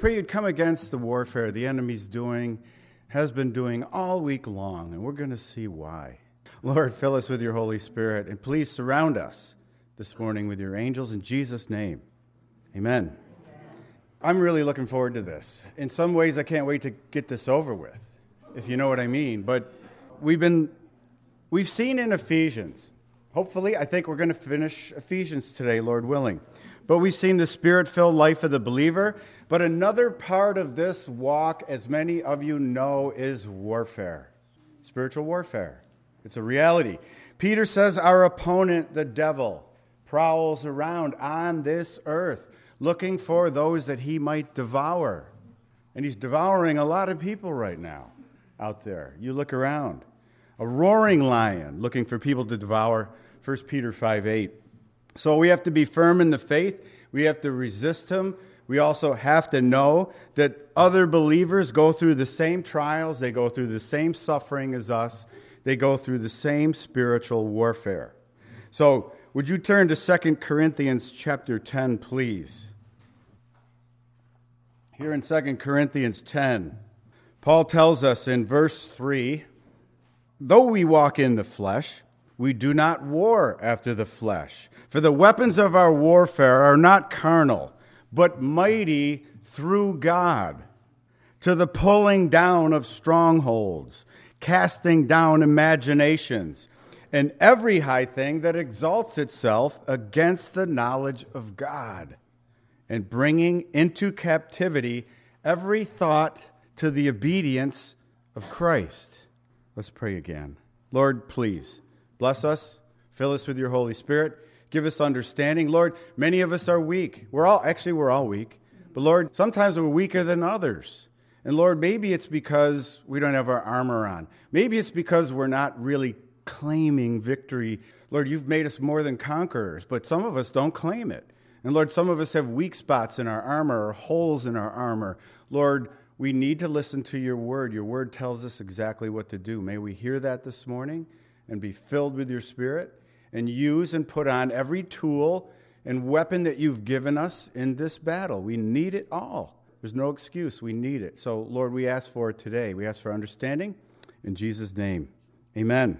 Pray you'd come against the warfare the enemy's doing, has been doing all week long, and we're going to see why. Lord, fill us with your Holy Spirit, and please surround us this morning with your angels in Jesus' name. Amen. I'm really looking forward to this. In some ways, I can't wait to get this over with, if you know what I mean. But we've seen in Ephesians, hopefully, I think we're going to finish Ephesians today, Lord willing. But we've seen the Spirit-filled life of the believer. But another part of this walk, as many of you know, is warfare. Spiritual warfare. It's a reality. Peter says our opponent, the devil, prowls around on this earth, looking for those that he might devour. And he's devouring a lot of people right now out there. You look around. A roaring lion looking for people to devour, 1 Peter 5:8. So we have to be firm in the faith. We have to resist him. We also have to know that other believers go through the same trials. They go through the same suffering as us. They go through the same spiritual warfare. So would you turn to 2 Corinthians chapter 10, please? Here in 2 Corinthians 10, Paul tells us in verse 3, though we walk in the flesh, we do not war after the flesh. For the weapons of our warfare are not carnal, but mighty through God, to the pulling down of strongholds, casting down imaginations, and every high thing that exalts itself against the knowledge of God, and bringing into captivity every thought to the obedience of Christ. Let's pray again. Lord, please, bless us, fill us with your Holy Spirit, give us understanding. Lord, many of us are weak. We're all weak. But Lord, sometimes we're weaker than others. And Lord, maybe it's because we don't have our armor on. Maybe it's because we're not really claiming victory. Lord, you've made us more than conquerors, but some of us don't claim it. And Lord, some of us have weak spots in our armor or holes in our armor. Lord, we need to listen to your word. Your word tells us exactly what to do. May we hear that this morning and be filled with your Spirit and use and put on every tool and weapon that you've given us in this battle. We need it all. There's no excuse. We need it. So, Lord, we ask for it today. We ask for understanding in Jesus' name. Amen.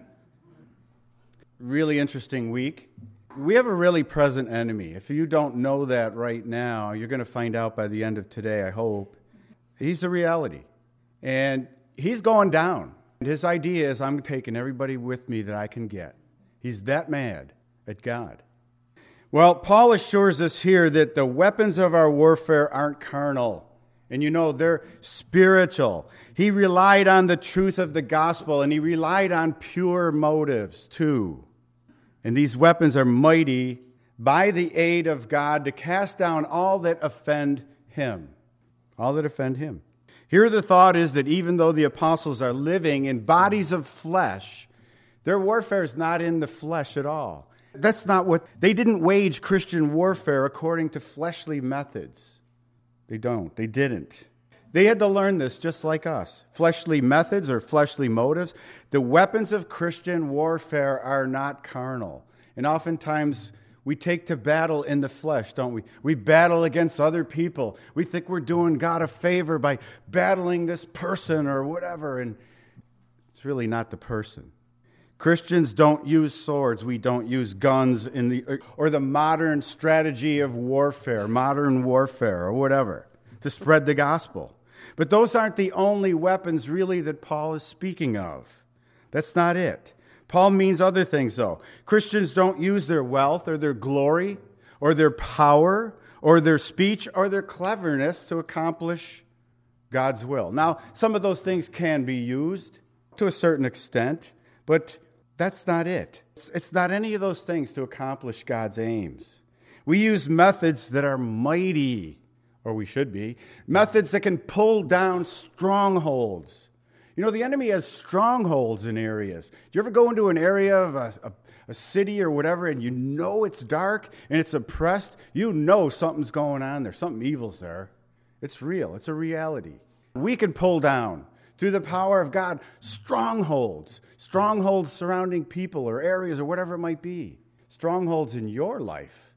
Really interesting week. We have a really present enemy. If you don't know that right now, you're going to find out by the end of today, I hope. He's a reality. And he's going down. His idea is I'm taking everybody with me that I can get. He's that mad at God. Well, Paul assures us here that the weapons of our warfare aren't carnal. And you know, they're spiritual. He relied on the truth of the gospel, and he relied on pure motives too. And these weapons are mighty by the aid of God to cast down all that offend him. All that offend him. Here the thought is that even though the apostles are living in bodies of flesh, their warfare is not in the flesh at all. That's not what, they didn't wage Christian warfare according to fleshly methods. They didn't. They had to learn this just like us. Fleshly methods or fleshly motives. The weapons of Christian warfare are not carnal. And oftentimes we take to battle in the flesh, don't we? We battle against other people. We think we're doing God a favor by battling this person or whatever. And it's really not the person. Christians don't use swords. We don't use guns or the modern strategy of warfare, modern warfare or whatever, to spread the gospel. But those aren't the only weapons really that Paul is speaking of. That's not it. Paul means other things though. Christians don't use their wealth or their glory or their power or their speech or their cleverness to accomplish God's will. Now, some of those things can be used to a certain extent, but that's not it. It's not any of those things to accomplish God's aims. We use methods that are mighty, or we should be, methods that can pull down strongholds. You know, the enemy has strongholds in areas. Do you ever go into an area of a city or whatever, and you know it's dark and it's oppressed? You know something's going on there. Something evil's there. It's real. It's a reality. We can pull down, through the power of God, strongholds surrounding people or areas or whatever it might be. Strongholds in your life.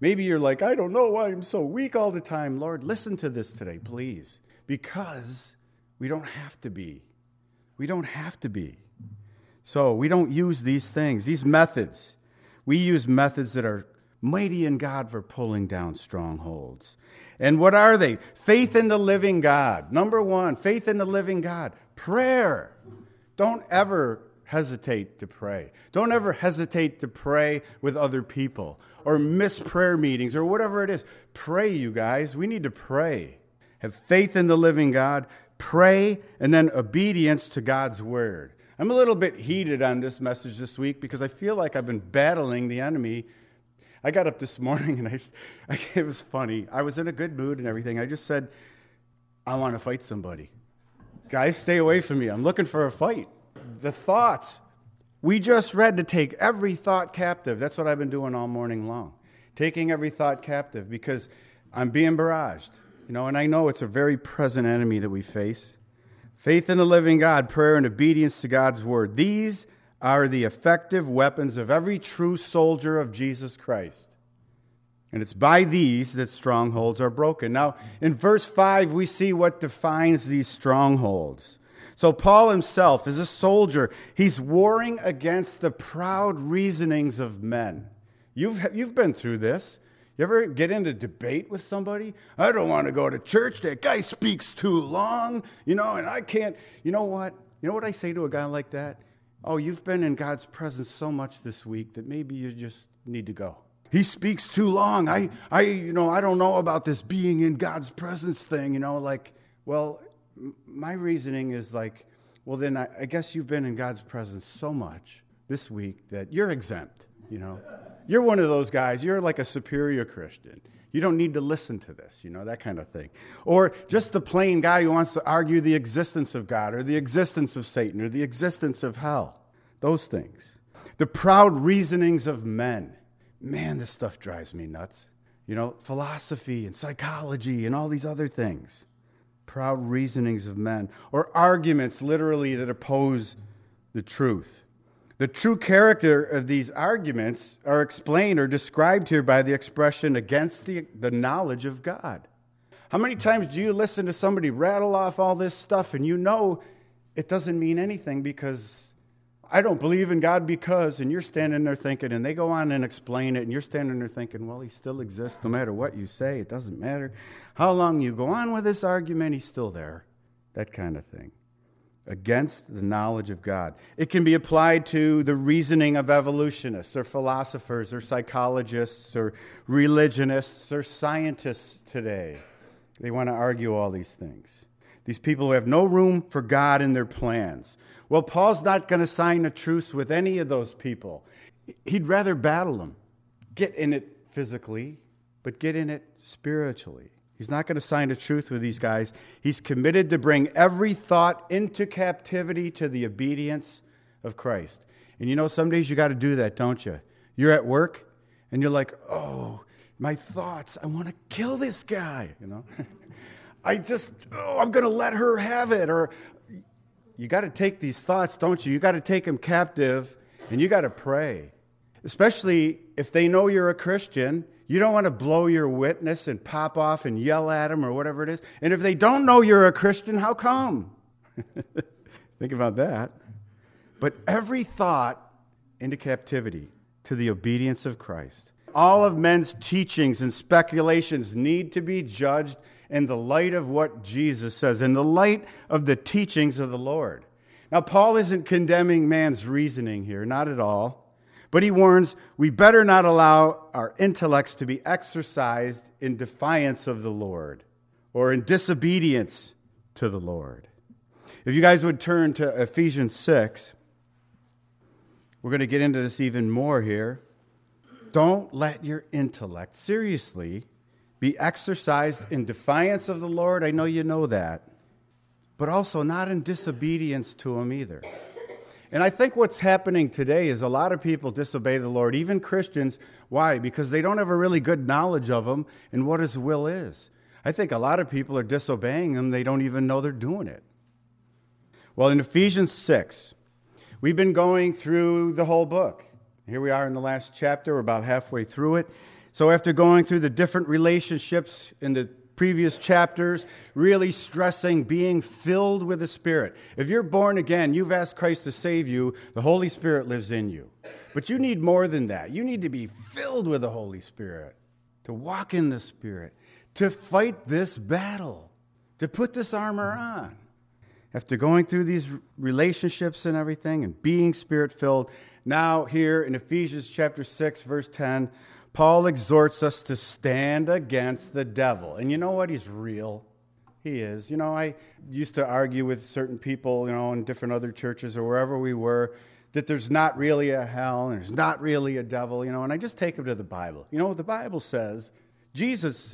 Maybe you're like, I don't know why I'm so weak all the time. Lord, listen to this today, please. Because we don't have to be. We don't have to be. So we don't use these things, these methods. We use methods that are mighty in God for pulling down strongholds. And what are they? Faith in the living God. Number one, faith in the living God. Prayer. Don't ever hesitate to pray. Don't ever hesitate to pray with other people or miss prayer meetings or whatever it is. Pray, you guys. We need to pray. Have faith in the living God. Pray, and then obedience to God's word. I'm a little bit heated on this message this week because I feel like I've been battling the enemy. I got up this morning and it was funny. I was in a good mood and everything. I just said, I want to fight somebody. Guys, stay away from me. I'm looking for a fight. The thoughts. We just read to take every thought captive. That's what I've been doing all morning long. Taking every thought captive because I'm being barraged. And I know it's a very present enemy that we face. Faith in the living God, prayer, and obedience to God's word. These are the effective weapons of every true soldier of Jesus Christ. And it's by these that strongholds are broken. Now, in verse 5, we see what defines these strongholds. So Paul himself is a soldier. He's warring against the proud reasonings of men. You've been through this. You ever get into debate with somebody? I don't want to go to church. That guy speaks too long, and I can't. You know what? You know what I say to a guy like that? Oh, you've been in God's presence so much this week that maybe you just need to go. He speaks too long. I don't know about this being in God's presence thing, my reasoning is then I guess you've been in God's presence so much this week that you're exempt, You're one of those guys. You're like a superior Christian. You don't need to listen to this, that kind of thing. Or just the plain guy who wants to argue the existence of God or the existence of Satan or the existence of hell. Those things. The proud reasonings of men. Man, this stuff drives me nuts. Philosophy and psychology and all these other things. Proud reasonings of men. Or arguments, literally, that oppose the truth. The true character of these arguments are explained or described here by the expression against the knowledge of God. How many times do you listen to somebody rattle off all this stuff and it doesn't mean anything because I don't believe in God because, and you're standing there thinking, and they go on and explain it, and you're standing there thinking, well, he still exists no matter what you say. It doesn't matter how long you go on with this argument, he's still there. That kind of thing. Against the knowledge of God. It can be applied to the reasoning of evolutionists or philosophers or psychologists or religionists or scientists today. They want to argue all these things. These people who have no room for God in their plans. Well, Paul's not going to sign a truce with any of those people. He'd rather battle them. Get in it physically, but get in it spiritually. He's not going to sign a truce with these guys. He's committed to bring every thought into captivity to the obedience of Christ. And some days you got to do that, don't you? You're at work and you're like, oh, my thoughts, I want to kill this guy, I'm going to let her have it. Or you got to take these thoughts, don't you? You got to take them captive and you got to pray. Especially if they know you're a Christian. You don't want to blow your witness and pop off and yell at them or whatever it is. And if they don't know you're a Christian, how come? Think about that. But every thought into captivity to the obedience of Christ. All of men's teachings and speculations need to be judged in the light of what Jesus says, in the light of the teachings of the Lord. Now, Paul isn't condemning man's reasoning here, not at all. But he warns, we better not allow our intellects to be exercised in defiance of the Lord or in disobedience to the Lord. If you guys would turn to Ephesians 6, we're going to get into this even more here. Don't let your intellect, seriously, be exercised in defiance of the Lord. I know you know that. But also not in disobedience to him either. And I think what's happening today is a lot of people disobey the Lord, even Christians. Why? Because they don't have a really good knowledge of him and what his will is. I think a lot of people are disobeying him. They don't even know they're doing it. Well, in Ephesians 6, we've been going through the whole book. Here we are in the last chapter. We're about halfway through it. So after going through the different relationships in the previous chapters, really stressing being filled with the Spirit. If you're born again, you've asked Christ to save you, the Holy Spirit lives in you. But you need more than that. You need to be filled with the Holy Spirit, to walk in the Spirit, to fight this battle, to put this armor on. After going through these relationships and everything and being Spirit-filled, now here in Ephesians chapter 6, verse 10, Paul exhorts us to stand against the devil. And you know what? He's real. He is. You know, I used to argue with certain people, in different other churches or wherever we were, that there's not really a hell and there's not really a devil, and I just take them to the Bible. You know what the Bible says? Jesus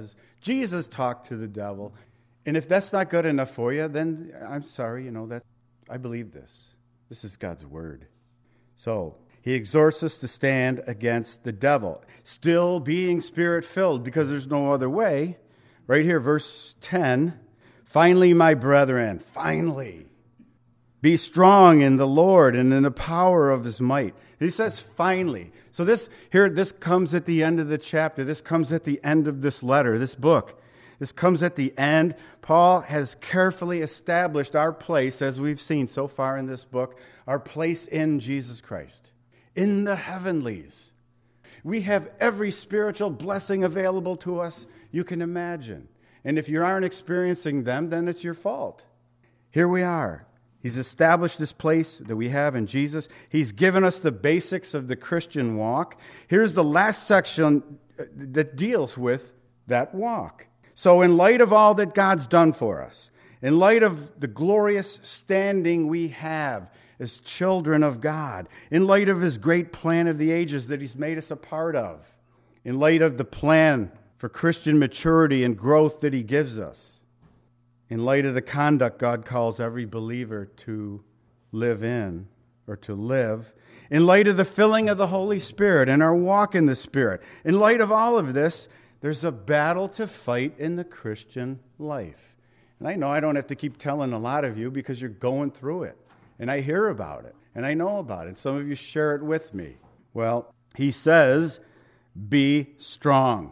talked to the devil. And if that's not good enough for you, then I'm sorry, that I believe this. This is God's word. So he exhorts us to stand against the devil, still being Spirit-filled, because there's no other way. Right here, verse 10, finally, my brethren, finally, be strong in the Lord and in the power of his might. He says finally. So this comes at the end of the chapter. This comes at the end of this letter, this book. This comes at the end. Paul has carefully established our place, as we've seen so far in this book, our place in Jesus Christ, in the heavenlies. We have every spiritual blessing available to us you can imagine. And if you aren't experiencing them, then it's your fault. Here we are. He's established this place that we have in Jesus. He's given us the basics of the Christian walk. Here's the last section that deals with that walk. So in light of all that God's done for us, in light of the glorious standing we have as children of God, in light of his great plan of the ages that he's made us a part of, in light of the plan for Christian maturity and growth that he gives us, in light of the conduct God calls every believer to live in or to live, in light of the filling of the Holy Spirit and our walk in the Spirit, in light of all of this, there's a battle to fight in the Christian life. And I know I don't have to keep telling a lot of you because you're going through it. And I hear about it. And I know about it. Some of you share it with me. Well, he says, be strong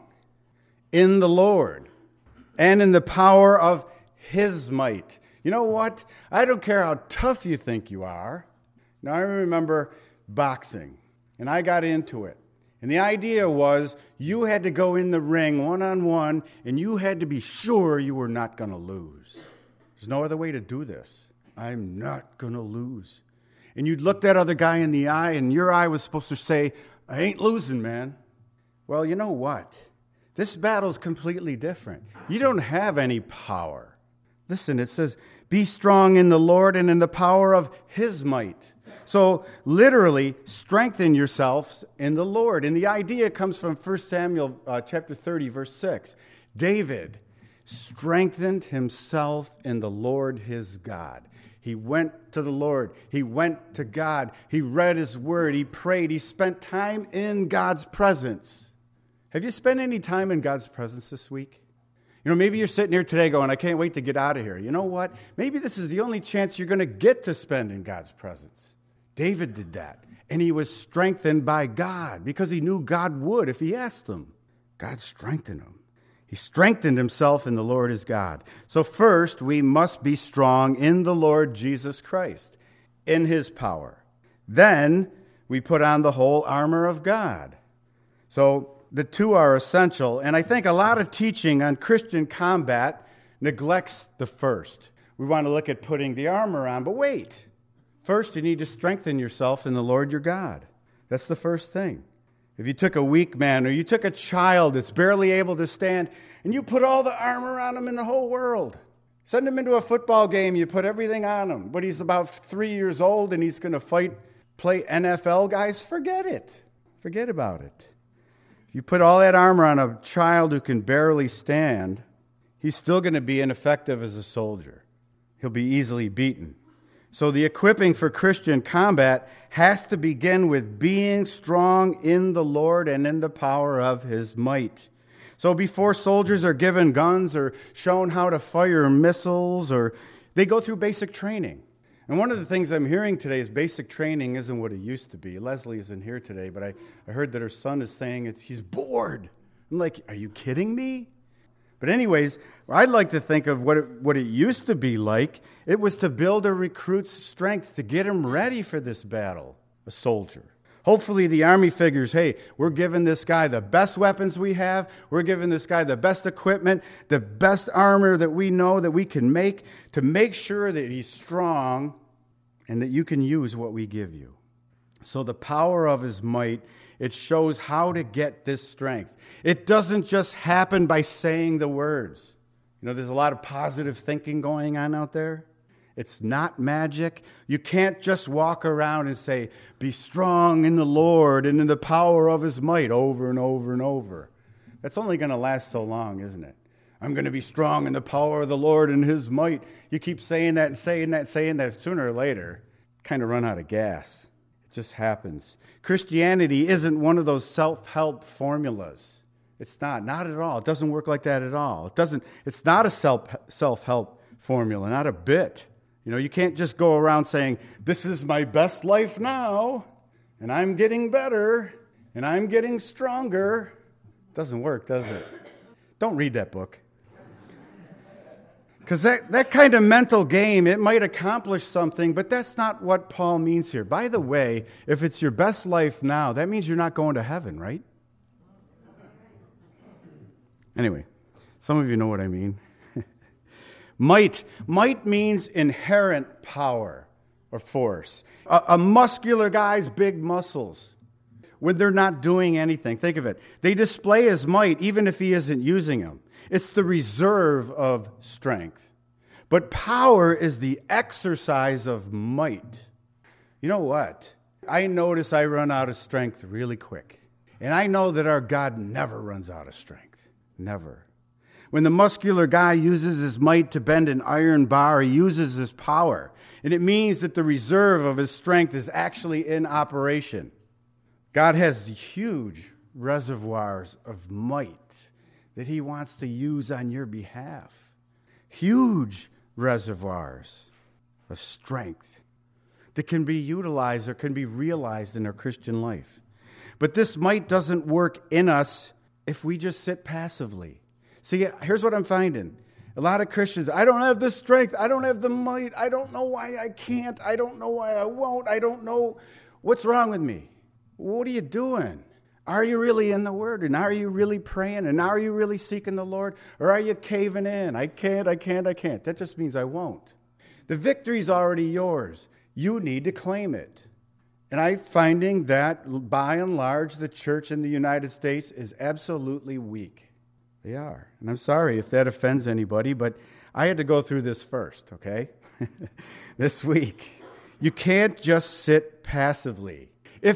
in the Lord and in the power of his might. You know what? I don't care how tough you think you are. Now, I remember boxing, and I got into it. And the idea was you had to go in the ring one-on-one, and you had to be sure you were not going to lose. There's no other way to do this. I'm not going to lose. And you'd look that other guy in the eye, and your eye was supposed to say, I ain't losing, man. Well, you know what? This battle's completely different. You don't have any power. Listen, it says, be strong in the Lord and in the power of his might. So literally, strengthen yourselves in the Lord. And the idea comes from 1 Samuel chapter 30, verse 6. David strengthened himself in the Lord his God. He went to the Lord. He went to God. He read his word. He prayed. He spent time in God's presence. Have you spent any time in God's presence this week? Maybe you're sitting here today going, I can't wait to get out of here. You know what? Maybe this is the only chance you're going to get to spend in God's presence. David did that. And he was strengthened by God because he knew God would if he asked him. God strengthened him. He strengthened himself in the Lord his God. So first, we must be strong in the Lord Jesus Christ, in his power. Then we put on the whole armor of God. So the two are essential, and I think a lot of teaching on Christian combat neglects the first. We want to look at putting the armor on, but wait. First, you need to strengthen yourself in the Lord your God. That's the first thing. If you took a weak man or you took a child that's barely able to stand and you put all the armor on him in the whole world, send him into a football game, you put everything on him, but he's about 3 years old and he's going to play NFL guys, forget it. Forget about it. If you put all that armor on a child who can barely stand, he's still going to be ineffective as a soldier. He'll be easily beaten. So the equipping for Christian combat has to begin with being strong in the Lord and in the power of his might. So before soldiers are given guns or shown how to fire missiles, or they go through basic training. And one of the things I'm hearing today is basic training isn't what it used to be. Leslie isn't here today, but I heard that her son is saying he's bored. I'm like, are you kidding me? But anyways, I'd like to think of what it used to be like. It was to build a recruit's strength, to get him ready for this battle, a soldier. Hopefully the Army figures, hey, we're giving this guy the best weapons we have. We're giving this guy the best equipment, the best armor that we know that we can make to make sure that he's strong and that you can use what we give you. So the power of his might, it shows how to get this strength. It doesn't just happen by saying the words. You know, there's a lot of positive thinking going on out there. It's not magic. You can't just walk around and say, be strong in the Lord and in the power of his might over and over and over. That's only going to last so long, isn't it? I'm going to be strong in the power of the Lord and his might. You keep saying that and saying that, saying that. Sooner or later, kind of run out of gas. It just happens. Christianity isn't one of those self-help formulas. It's not at all. It doesn't work like that at all. It's not a self-help formula, not a bit. You know, you can't just go around saying, this is my best life now, and I'm getting better, and I'm getting stronger. It doesn't work, does it? Don't read that book. Because that kind of mental game, it might accomplish something, but that's not what Paul means here. By the way, if it's your best life now, that means you're not going to heaven, right? Anyway, some of you know what I mean. Might means inherent power or force. A muscular guy's big muscles, when they're not doing anything, think of it. They display his might even if he isn't using them. It's the reserve of strength. But power is the exercise of might. You know what? I notice I run out of strength really quick. And I know that our God never runs out of strength. Never. When the muscular guy uses his might to bend an iron bar, he uses his power. And it means that the reserve of his strength is actually in operation. God has huge reservoirs of might that he wants to use on your behalf. Huge reservoirs of strength that can be utilized or can be realized in our Christian life. But this might doesn't work in us if we just sit passively. See, here's what I'm finding. A lot of Christians, I don't have the strength. I don't have the might. I don't know why I can't. I don't know why I won't. I don't know what's wrong with me. What are you doing? Are you really in the Word? And are you really praying? And are you really seeking the Lord? Or are you caving in? I can't. That just means I won't. The victory's already yours. You need to claim it. And I'm finding that, by and large, the church in the United States is absolutely weak. They are. And I'm sorry if that offends anybody, but I had to go through this first, okay? This week. You can't just sit passively.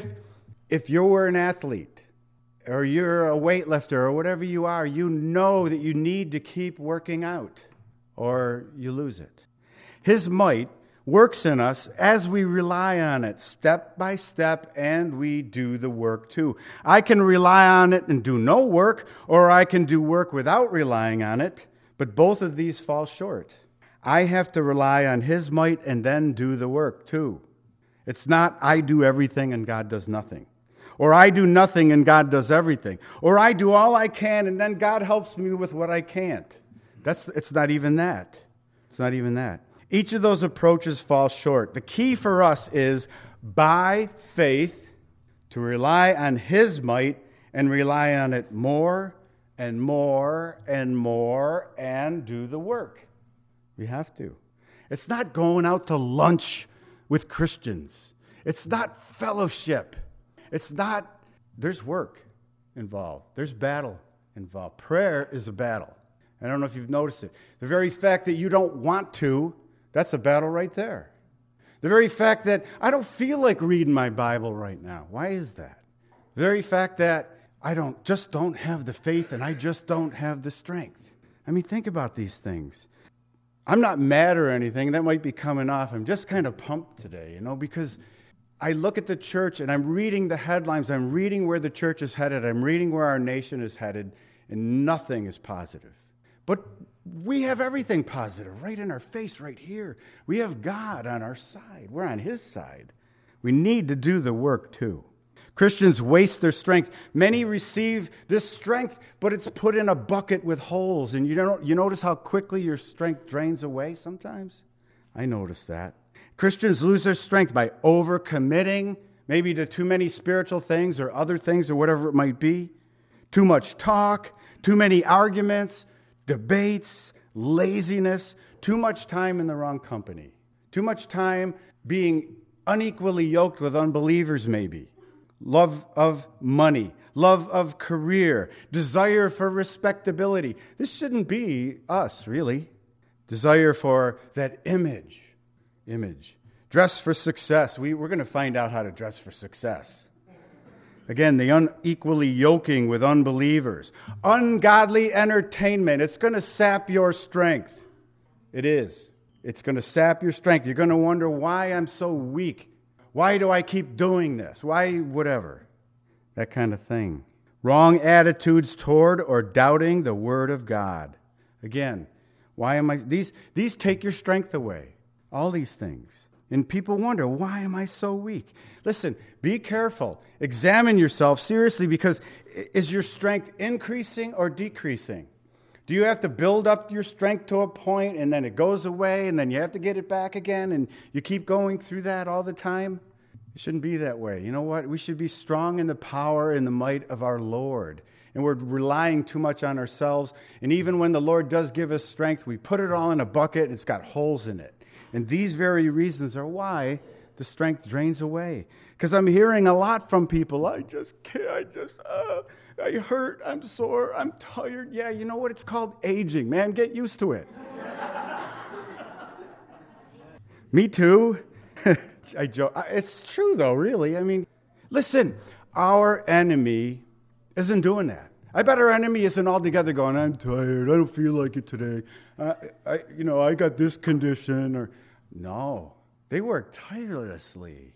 If you were an athlete, or you're a weightlifter, or whatever you are, you know that you need to keep working out, or you lose it. His might works in us as we rely on it step by step, and we do the work too. I can rely on it and do no work, or I can do work without relying on it, but both of these fall short. I have to rely on his might and then do the work too. It's not I do everything and God does nothing, or I do nothing and God does everything, or I do all I can and then God helps me with what I can't. It's not even that. It's not even that. Each of those approaches falls short. The key for us is, by faith, to rely on his might and rely on it more and more and more and do the work. We have to. It's not going out to lunch with Christians. It's not fellowship. It's not, there's work involved. There's battle involved. Prayer is a battle. I don't know if you've noticed it. The very fact that you don't want to, that's a battle right there. The very fact that I don't feel like reading my Bible right now. Why is that? The very fact that I don't have the faith and I just don't have the strength. I mean, think about these things. I'm not mad or anything. That might be coming off. I'm just kind of pumped today, because I look at the church and I'm reading the headlines. I'm reading where the church is headed. I'm reading where our nation is headed, and nothing is positive. But We have everything positive right in our face right here. We have God on our side. We're on his side. We need to do the work too. Christians waste their strength. Many receive this strength, but it's put in a bucket with holes. And you notice how quickly your strength drains away sometimes? I notice that. Christians lose their strength by overcommitting, maybe to too many spiritual things or other things or whatever it might be. Too much talk, too many arguments, debates, laziness, too much time in the wrong company. Too much time being unequally yoked with unbelievers maybe. Love of money, love of career, desire for respectability. This shouldn't be us, really. Desire for that image. Dress for success. We're going to find out how to dress for success. Again, the unequally yoking with unbelievers. Ungodly entertainment. It's going to sap your strength. It is. It's going to sap your strength. You're going to wonder why I'm so weak. Why do I keep doing this? Why whatever? That kind of thing. Wrong attitudes toward or doubting the Word of God. Again, why am I... These take your strength away. All these things. And people wonder, why am I so weak? Listen, be careful. Examine yourself seriously, because is your strength increasing or decreasing? Do you have to build up your strength to a point and then it goes away and then you have to get it back again and you keep going through that all the time? It shouldn't be that way. You know what? We should be strong in the power and the might of our Lord. And we're relying too much on ourselves. And even when the Lord does give us strength, we put it all in a bucket and it's got holes in it. And these very reasons are why the strength drains away. Because I'm hearing a lot from people, I just can't, I hurt, I'm sore, I'm tired. Yeah, you know what? It's called aging, man. Get used to it. Me too. I joke. It's true, though, really. I mean, listen, our enemy isn't doing that. I bet our enemy isn't altogether going, I'm tired, I don't feel like it today. I got this condition. Or no, they work tirelessly.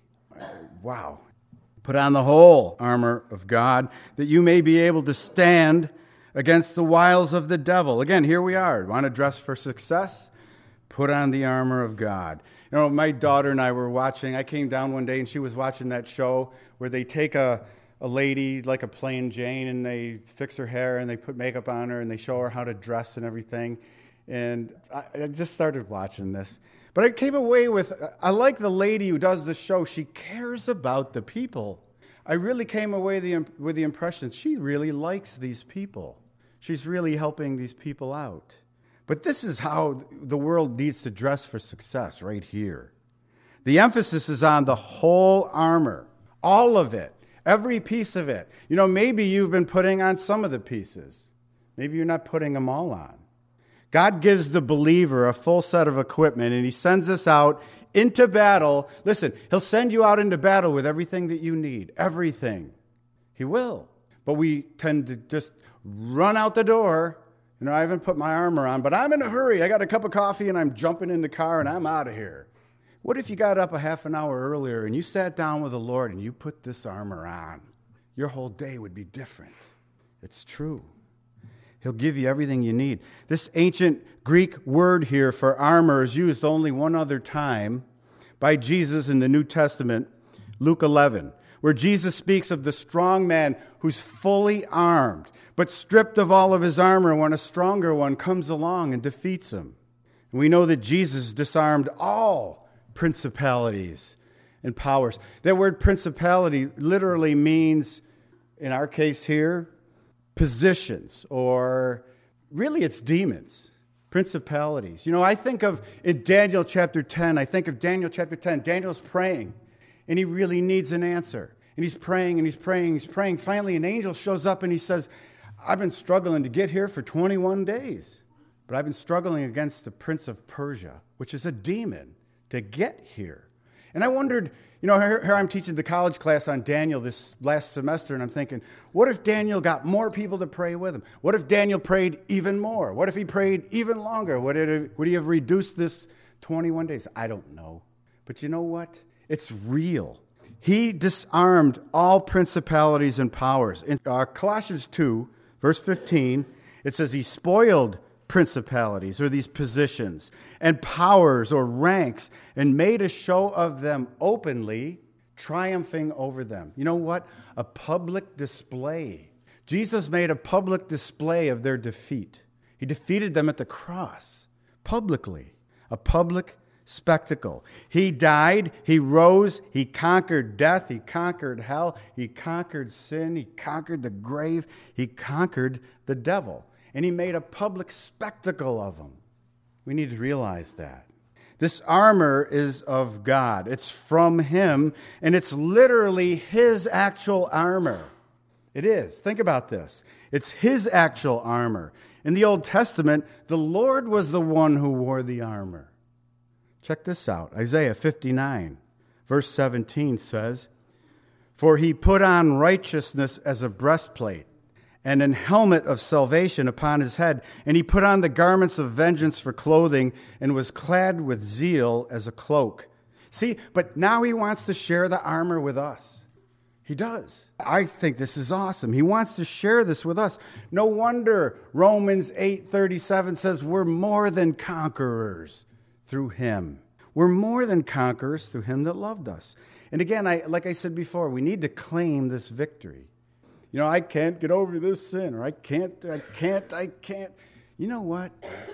Wow. Put on the whole armor of God that you may be able to stand against the wiles of the devil. Again, here we are. Want to dress for success? Put on the armor of God. You know, my daughter and I were watching. I came down one day and she was watching that show where they take a lady like a plain Jane and they fix her hair and they put makeup on her and they show her how to dress and everything. And I just started watching this. But I came away with, I like the lady who does the show. She cares about the people. I really came away with the impression she really likes these people. She's really helping these people out. But this is how the world needs to dress for success right here. The emphasis is on the whole armor, all of it, every piece of it. You know, maybe you've been putting on some of the pieces. Maybe you're not putting them all on. God gives the believer a full set of equipment, and he sends us out into battle. Listen, he'll send you out into battle with everything that you need, everything. He will. But we tend to just run out the door. You know, I haven't put my armor on, but I'm in a hurry. I got a cup of coffee, and I'm jumping in the car, and I'm out of here. What if you got up a half an hour earlier, and you sat down with the Lord, and you put this armor on? Your whole day would be different. It's true. He'll give you everything you need. This ancient Greek word here for armor is used only one other time by Jesus in the New Testament, Luke 11, where Jesus speaks of the strong man who's fully armed, but stripped of all of his armor when a stronger one comes along and defeats him. And we know that Jesus disarmed all principalities and powers. That word principality literally means, in our case here, positions, or really it's demons, principalities. You know, I think of in Daniel chapter 10, Daniel's praying, and he really needs an answer. And he's praying, and he's praying, and he's praying. Finally, an angel shows up, and he says, I've been struggling to get here for 21 days, but I've been struggling against the prince of Persia, which is a demon, to get here. And I wondered, you know, here I'm teaching the college class on Daniel this last semester, and I'm thinking, what if Daniel got more people to pray with him? What if Daniel prayed even more? What if he prayed even longer? Would he have reduced this 21 days? I don't know. But you know what? It's real. He disarmed all principalities and powers. In Colossians 2, verse 15, it says he spoiled principalities or these positions and powers or ranks and made a show of them openly, triumphing over them. You know what? A public display. Jesus made a public display of their defeat. He defeated them at the cross, publicly, a public spectacle. He died, he rose, he conquered death, he conquered hell, he conquered sin, he conquered the grave, he conquered the devil. And he made a public spectacle of them. We need to realize that. This armor is of God. It's from him, and it's literally his actual armor. It is. Think about this. It's his actual armor. In the Old Testament, the Lord was the one who wore the armor. Check this out. Isaiah 59, verse 17 says, "For he put on righteousness as a breastplate, and an helmet of salvation upon his head. And he put on the garments of vengeance for clothing, and was clad with zeal as a cloak." See, but now he wants to share the armor with us. He does. I think this is awesome. He wants to share this with us. No wonder Romans 8:37 says we're more than conquerors through him. We're more than conquerors through him that loved us. And again, like I said before, we need to claim this victory. You know, I can't get over this sin, or I can't. You know what?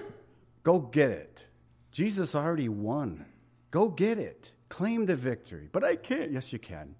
Go get it. Jesus already won. Go get it. Claim the victory. But I can't. Yes, you can.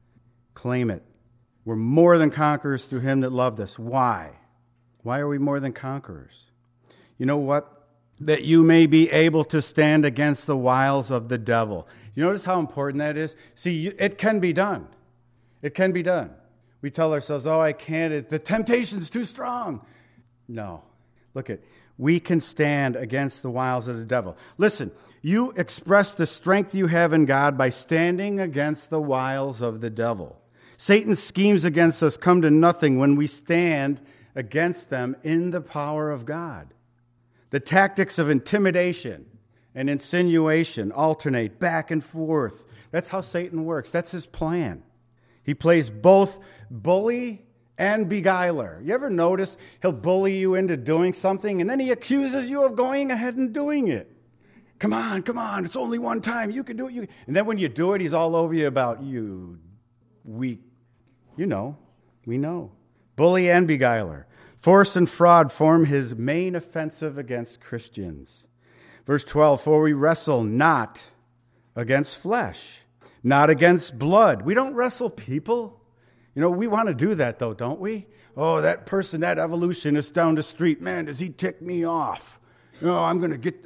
Claim it. We're more than conquerors through him that loved us. Why? Why are we more than conquerors? You know what? That you may be able to stand against the wiles of the devil. You notice how important that is? See, it can be done. It can be done. We tell ourselves, oh, I can't. The temptation's too strong. No. Look at, we can stand against the wiles of the devil. Listen, you express the strength you have in God by standing against the wiles of the devil. Satan's schemes against us come to nothing when we stand against them in the power of God. The tactics of intimidation and insinuation alternate back and forth. That's how Satan works. That's his plan. He plays both bully and beguiler. You ever notice he'll bully you into doing something, and then he accuses you of going ahead and doing it? Come on, it's only one time. You can do it. And then when you do it, he's all over you about you weak. You know, we know. Bully and beguiler. Force and fraud form his main offensive against Christians. Verse 12, "For we wrestle not against flesh, not against blood." We don't wrestle people. You know, we want to do that, though, don't we? Oh, that person, that evolutionist down the street, man, does he tick me off? No, I'm going to get...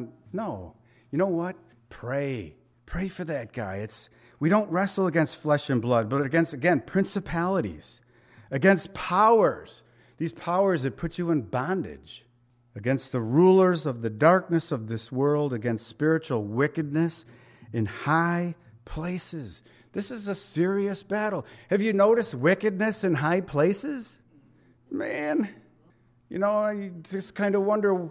no. You know what? Pray. Pray for that guy. We don't wrestle against flesh and blood, but against, again, principalities, against powers. These powers that put you in bondage, against the rulers of the darkness of this world, against spiritual wickedness in high places. This is a serious battle. Have you noticed wickedness in high places? Man, you know, I just kind of wonder,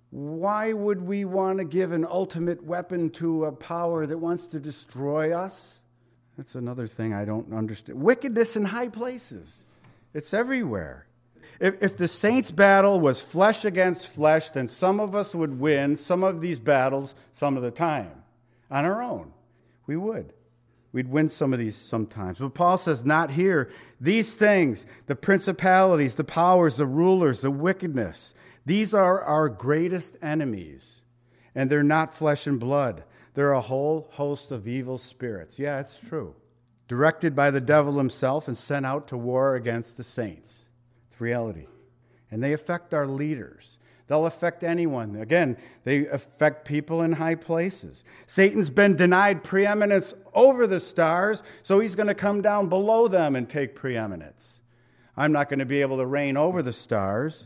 why would we want to give an ultimate weapon to a power that wants to destroy us? That's another thing I don't understand. Wickedness in high places. It's everywhere. If the saints' battle was flesh against flesh, then some of us would win some of these battles some of the time on our own. We would. We'd win some of these sometimes. But Paul says, not here. These things, the principalities, the powers, the rulers, the wickedness, these are our greatest enemies. And they're not flesh and blood. They're a whole host of evil spirits. Yeah, it's true. Directed by the devil himself and sent out to war against the saints. It's reality. And they affect our leaders. They'll affect anyone. Again, they affect people in high places. Satan's been denied preeminence over the stars, so he's going to come down below them and take preeminence. I'm not going to be able to reign over the stars,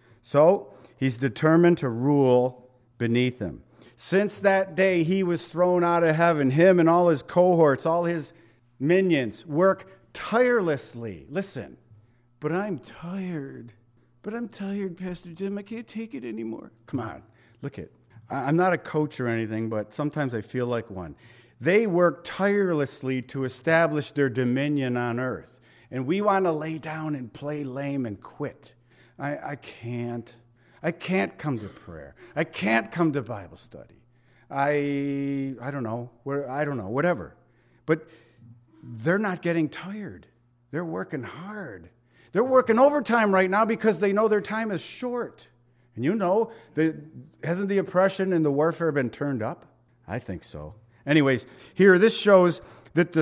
so he's determined to rule beneath them. Since that day he was thrown out of heaven, him and all his cohorts, all his minions, work tirelessly. Listen, but I'm tired. But I'm tired, Pastor Jim. I can't take it anymore. Come on, look it. I'm not a coach or anything, but sometimes I feel like one. They work tirelessly to establish their dominion on earth. And we want to lay down and play lame and quit. I can't. I can't come to prayer. I can't come to Bible study. I don't know, whatever. But they're not getting tired. They're working hard. They're working overtime right now because they know their time is short. And hasn't the oppression and the warfare been turned up? I think so. Anyways, here this shows that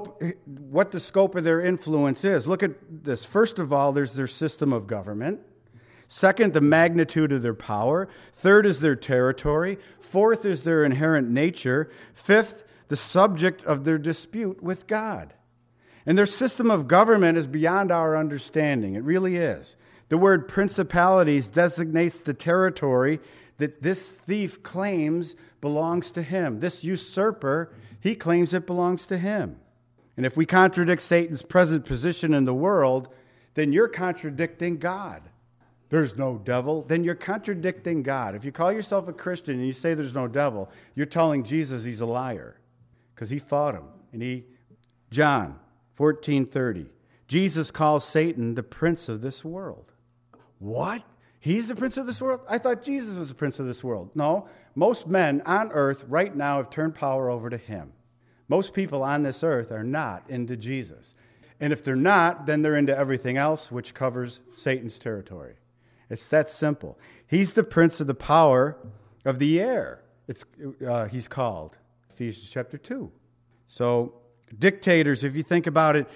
what the scope of their influence is. Look at this. First of all, there's their system of government. Second, the magnitude of their power. Third is their territory. Fourth is their inherent nature. Fifth, the subject of their dispute with God. And their system of government is beyond our understanding. It really is. The word principalities designates the territory that this thief claims belongs to him. This usurper, he claims it belongs to him. And if we contradict Satan's present position in the world, then you're contradicting God. There's no devil, then you're contradicting God. If you call yourself a Christian and you say there's no devil, you're telling Jesus he's a liar because he fought him. And John 14:30, Jesus calls Satan the prince of this world. What? He's the prince of this world? I thought Jesus was the prince of this world. No, most men on earth right now have turned power over to him. Most people on this earth are not into Jesus. And if they're not, then they're into everything else, which covers Satan's territory. It's that simple. He's the prince of the power of the air. He's called. Ephesians chapter 2. So dictators, if you think about it,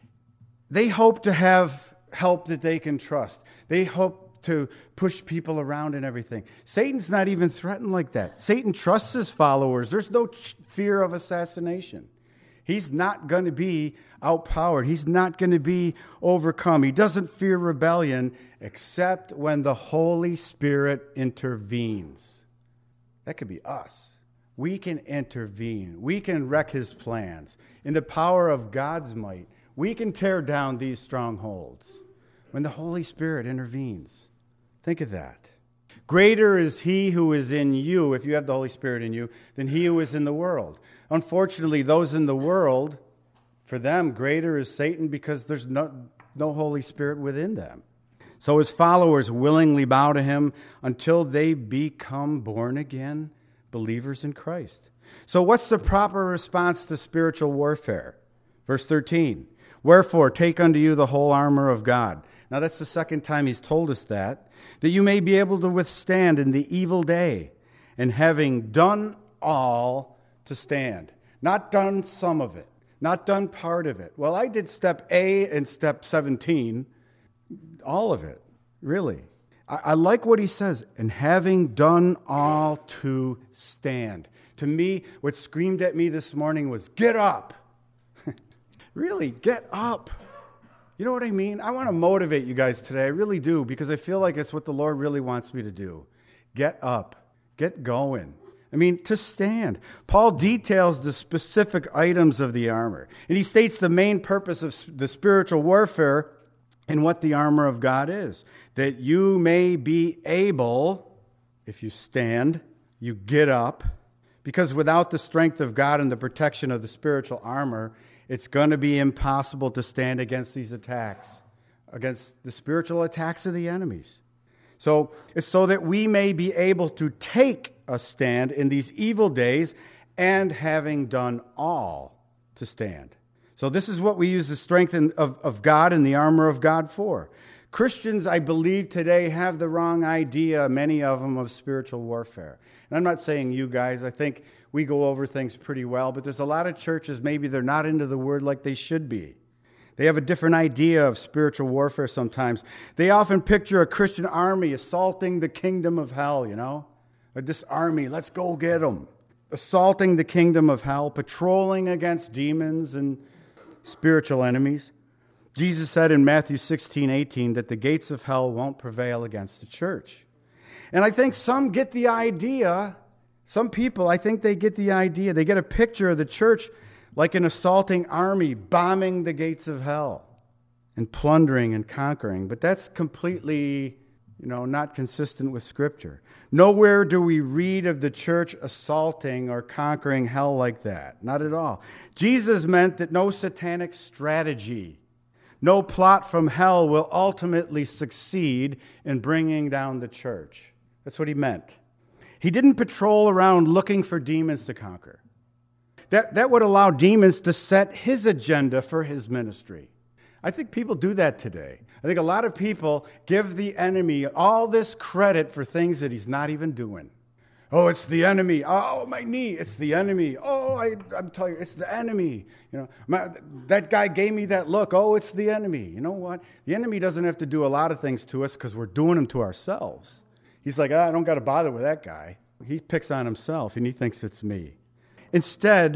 they hope to have help that they can trust. They hope to push people around and everything. Satan's not even threatened like that. Satan trusts his followers. There's no fear of assassination. He's not going to be outpowered. He's not going to be overcome. He doesn't fear rebellion except when the Holy Spirit intervenes. That could be us. We can intervene. We can wreck his plans. In the power of God's might, we can tear down these strongholds when the Holy Spirit intervenes. Think of that. Greater is he who is in you, if you have the Holy Spirit in you, than he who is in the world. Unfortunately, those in the world, for them, greater is Satan because there's no Holy Spirit within them. So his followers willingly bow to him until they become born again believers in Christ. So what's the proper response to spiritual warfare? Verse 13, wherefore take unto you the whole armor of God. Now that's the second time he's told us that you may be able to withstand in the evil day, and having done all to stand. Not done some of it, not done part of it. Well, I did step A and step 17, all of it, really. I like what he says, and having done all to stand. To me, what screamed at me this morning was, get up. Really, get up. You know what I mean? I want to motivate you guys today. I really do, because I feel like it's what the Lord really wants me to do. Get up. Get going. I mean, to stand. Paul details the specific items of the armor. And he states the main purpose of the spiritual warfare and what the armor of God is. That you may be able, if you stand, you get up. Because without the strength of God and the protection of the spiritual armor, it's going to be impossible to stand against these attacks, against the spiritual attacks of the enemies. So it's so that we may be able to take a stand in these evil days, and having done all to stand. So this is what we use the strength of God and the armor of God for. Christians, I believe, today have the wrong idea, many of them, of spiritual warfare. And I'm not saying you guys. I think we go over things pretty well, but there's a lot of churches, maybe they're not into the word like they should be. They have a different idea of spiritual warfare sometimes. They often picture a Christian army assaulting the kingdom of hell, This army, let's go get them. Assaulting the kingdom of hell, patrolling against demons and spiritual enemies. Jesus said in Matthew 16:18 that the gates of hell won't prevail against the church. And I think some get the idea, some people, I think they get the idea. They get a picture of the church like an assaulting army bombing the gates of hell and plundering and conquering. But that's completely, not consistent with Scripture. Nowhere do we read of the church assaulting or conquering hell like that. Not at all. Jesus meant that no satanic strategy, No plot from hell will ultimately succeed in bringing down the church. That's what he meant. He didn't patrol around looking for demons to conquer. That would allow demons to set his agenda for his ministry. I think people do that today. I think a lot of people give the enemy all this credit for things that he's not even doing. Oh, it's the enemy. Oh, my knee. It's the enemy. Oh, I'm telling you, it's the enemy. That guy gave me that look. Oh, it's the enemy. You know what? The enemy doesn't have to do a lot of things to us because we're doing them to ourselves. He's like, I don't got to bother with that guy. He picks on himself, and he thinks it's me. Instead,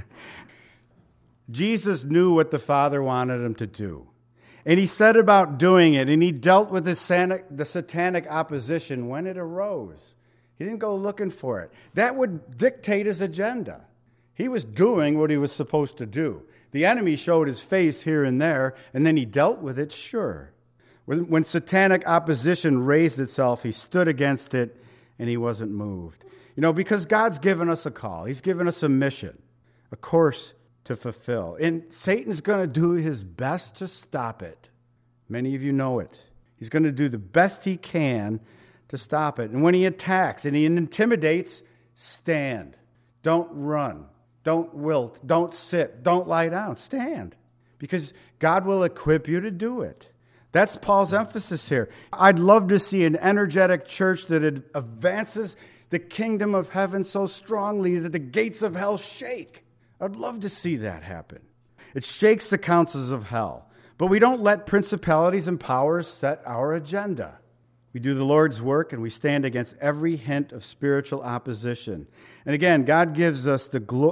Jesus knew what the Father wanted him to do. And he set about doing it, and he dealt with the satanic opposition when it arose. He didn't go looking for it. That would dictate his agenda. He was doing what he was supposed to do. The enemy showed his face here and there, and then he dealt with it, sure. When satanic opposition raised itself, he stood against it, and he wasn't moved. Because God's given us a call. He's given us a mission, a course to fulfill. And Satan's going to do his best to stop it. Many of you know it. He's going to do the best he can to stop it. And when he attacks and he intimidates, stand. Don't run. Don't wilt. Don't sit. Don't lie down. Stand. Because God will equip you to do it. That's Paul's emphasis here. I'd love to see an energetic church that advances the kingdom of heaven so strongly that the gates of hell shake. I'd love to see that happen. It shakes the counsels of hell. But we don't let principalities and powers set our agenda. We do the Lord's work, and we stand against every hint of spiritual opposition. And again, God gives us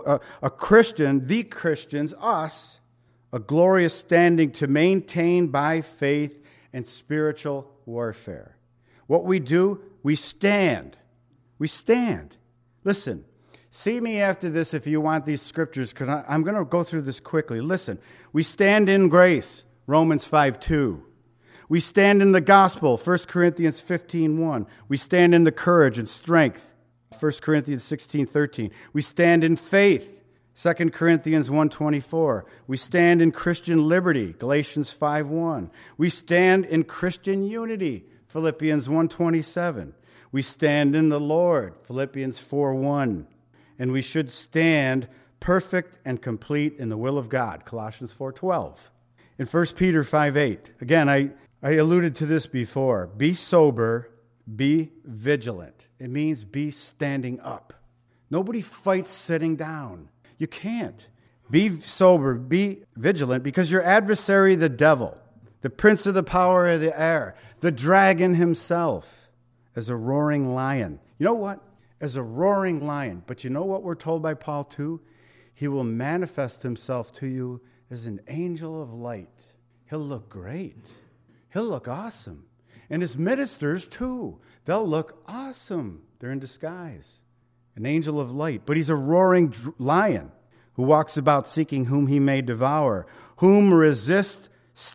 a Christian, the Christians, us, a glorious standing to maintain by faith and spiritual warfare. What we do, we stand. We stand. Listen, see me after this if you want these scriptures, because I'm going to go through this quickly. Listen, we stand in grace, Romans 5:2. We stand in the gospel, 1 Corinthians 15:1. We stand in the courage and strength, 1 Corinthians 16:13. We stand in faith, 2 Corinthians 1:24. We stand in Christian liberty, Galatians 5:1. We stand in Christian unity, Philippians 1:27. We stand in the Lord, Philippians 4:1. And we should stand perfect and complete in the will of God, Colossians 4:12. In 1 Peter 5:8, again, I alluded to this before. Be sober, be vigilant. It means be standing up. Nobody fights sitting down. You can't. Be sober, be vigilant, because your adversary, the devil, the prince of the power of the air, the dragon himself, as a roaring lion. You know what? As a roaring lion. But you know what we're told by Paul too? He will manifest himself to you as an angel of light. He'll look great. He'll look awesome. And his ministers too. They'll look awesome. They're in disguise. An angel of light. But he's a roaring lion who walks about seeking whom he may devour, whom resist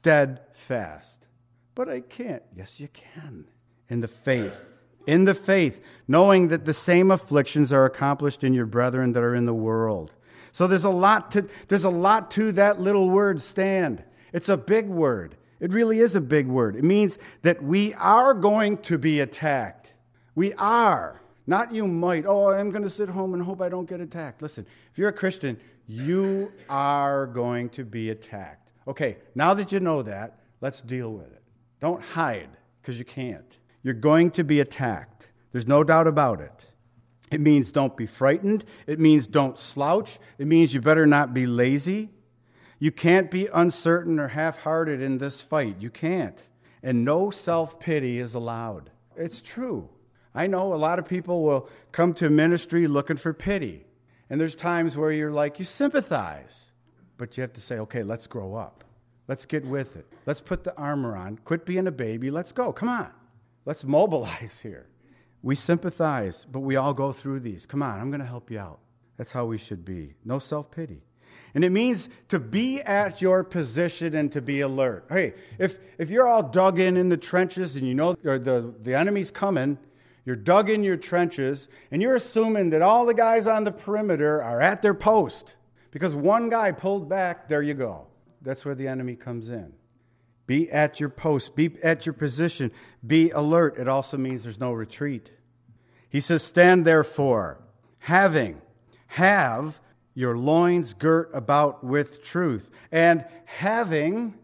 steadfast. But I can't. Yes, you can. In the faith, knowing that the same afflictions are accomplished in your brethren that are in the world. So there's a lot to that little word, stand. It's a big word. It really is a big word. It means that we are going to be attacked. We are. Not you might. Oh, I'm going to sit home and hope I don't get attacked. Listen, if you're a Christian, you are going to be attacked. Okay, now that you know that, let's deal with it. Don't hide, because you can't. You're going to be attacked. There's no doubt about it. It means don't be frightened. It means don't slouch. It means you better not be lazy. You can't be uncertain or half-hearted in this fight. You can't. And no self-pity is allowed. It's true. I know a lot of people will come to ministry looking for pity. And there's times where you're like, you sympathize. But you have to say, okay, let's grow up. Let's get with it. Let's put the armor on. Quit being a baby. Let's go. Come on. Let's mobilize here. We sympathize, but we all go through these. Come on, I'm going to help you out. That's how we should be. No self-pity. And it means to be at your position and to be alert. Hey, if you're all dug in the trenches and you know the enemy's coming, you're dug in your trenches, and you're assuming that all the guys on the perimeter are at their post. Because one guy pulled back, there you go. That's where the enemy comes in. Be at your post. Be at your position. Be alert. It also means there's no retreat. He says, stand therefore, have your loins girt about with truth, and have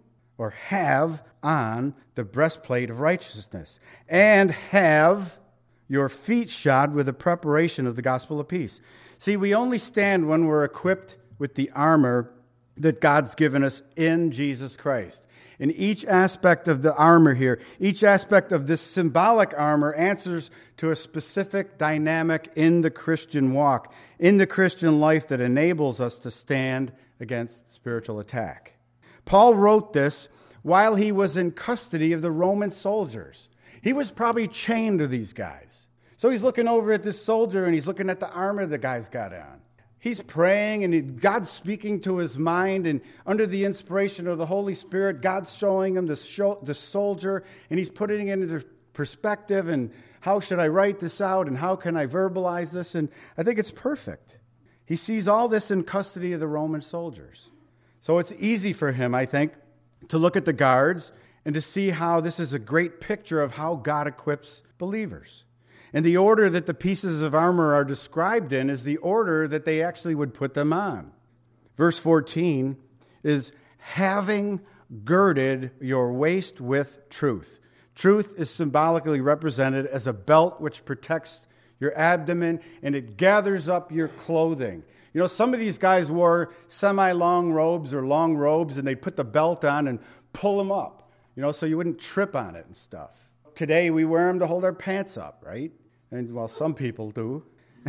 on the breastplate of righteousness, and have your feet shod with the preparation of the gospel of peace. See, we only stand when we're equipped with the armor that God's given us in Jesus Christ. In each aspect of the armor here, each aspect of this symbolic armor answers to a specific dynamic in the Christian walk, in the Christian life that enables us to stand against spiritual attack. Paul wrote this while he was in custody of the Roman soldiers. He was probably chained to these guys. So he's looking over at this soldier and he's looking at the armor the guy's got on. He's praying and God's speaking to his mind, and under the inspiration of the Holy Spirit, God's showing him the soldier, and he's putting it into perspective, and how should I write this out, and how can I verbalize this? And I think it's perfect. He sees all this in custody of the Roman soldiers. So it's easy for him, I think, to look at the guards and to see how this is a great picture of how God equips believers. And the order that the pieces of armor are described in is the order that they actually would put them on. Verse 14 is, having girded your waist with truth. Truth is symbolically represented as a belt which protects your abdomen, and it gathers up your clothing. You know, some of these guys wore semi-long robes or long robes, and they'd put the belt on and pull them up, you know, so you wouldn't trip on it and stuff. Today, we wear them to hold our pants up, right? And, well, some people do.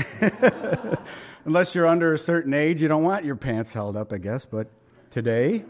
Unless you're under a certain age, you don't want your pants held up, I guess. But today,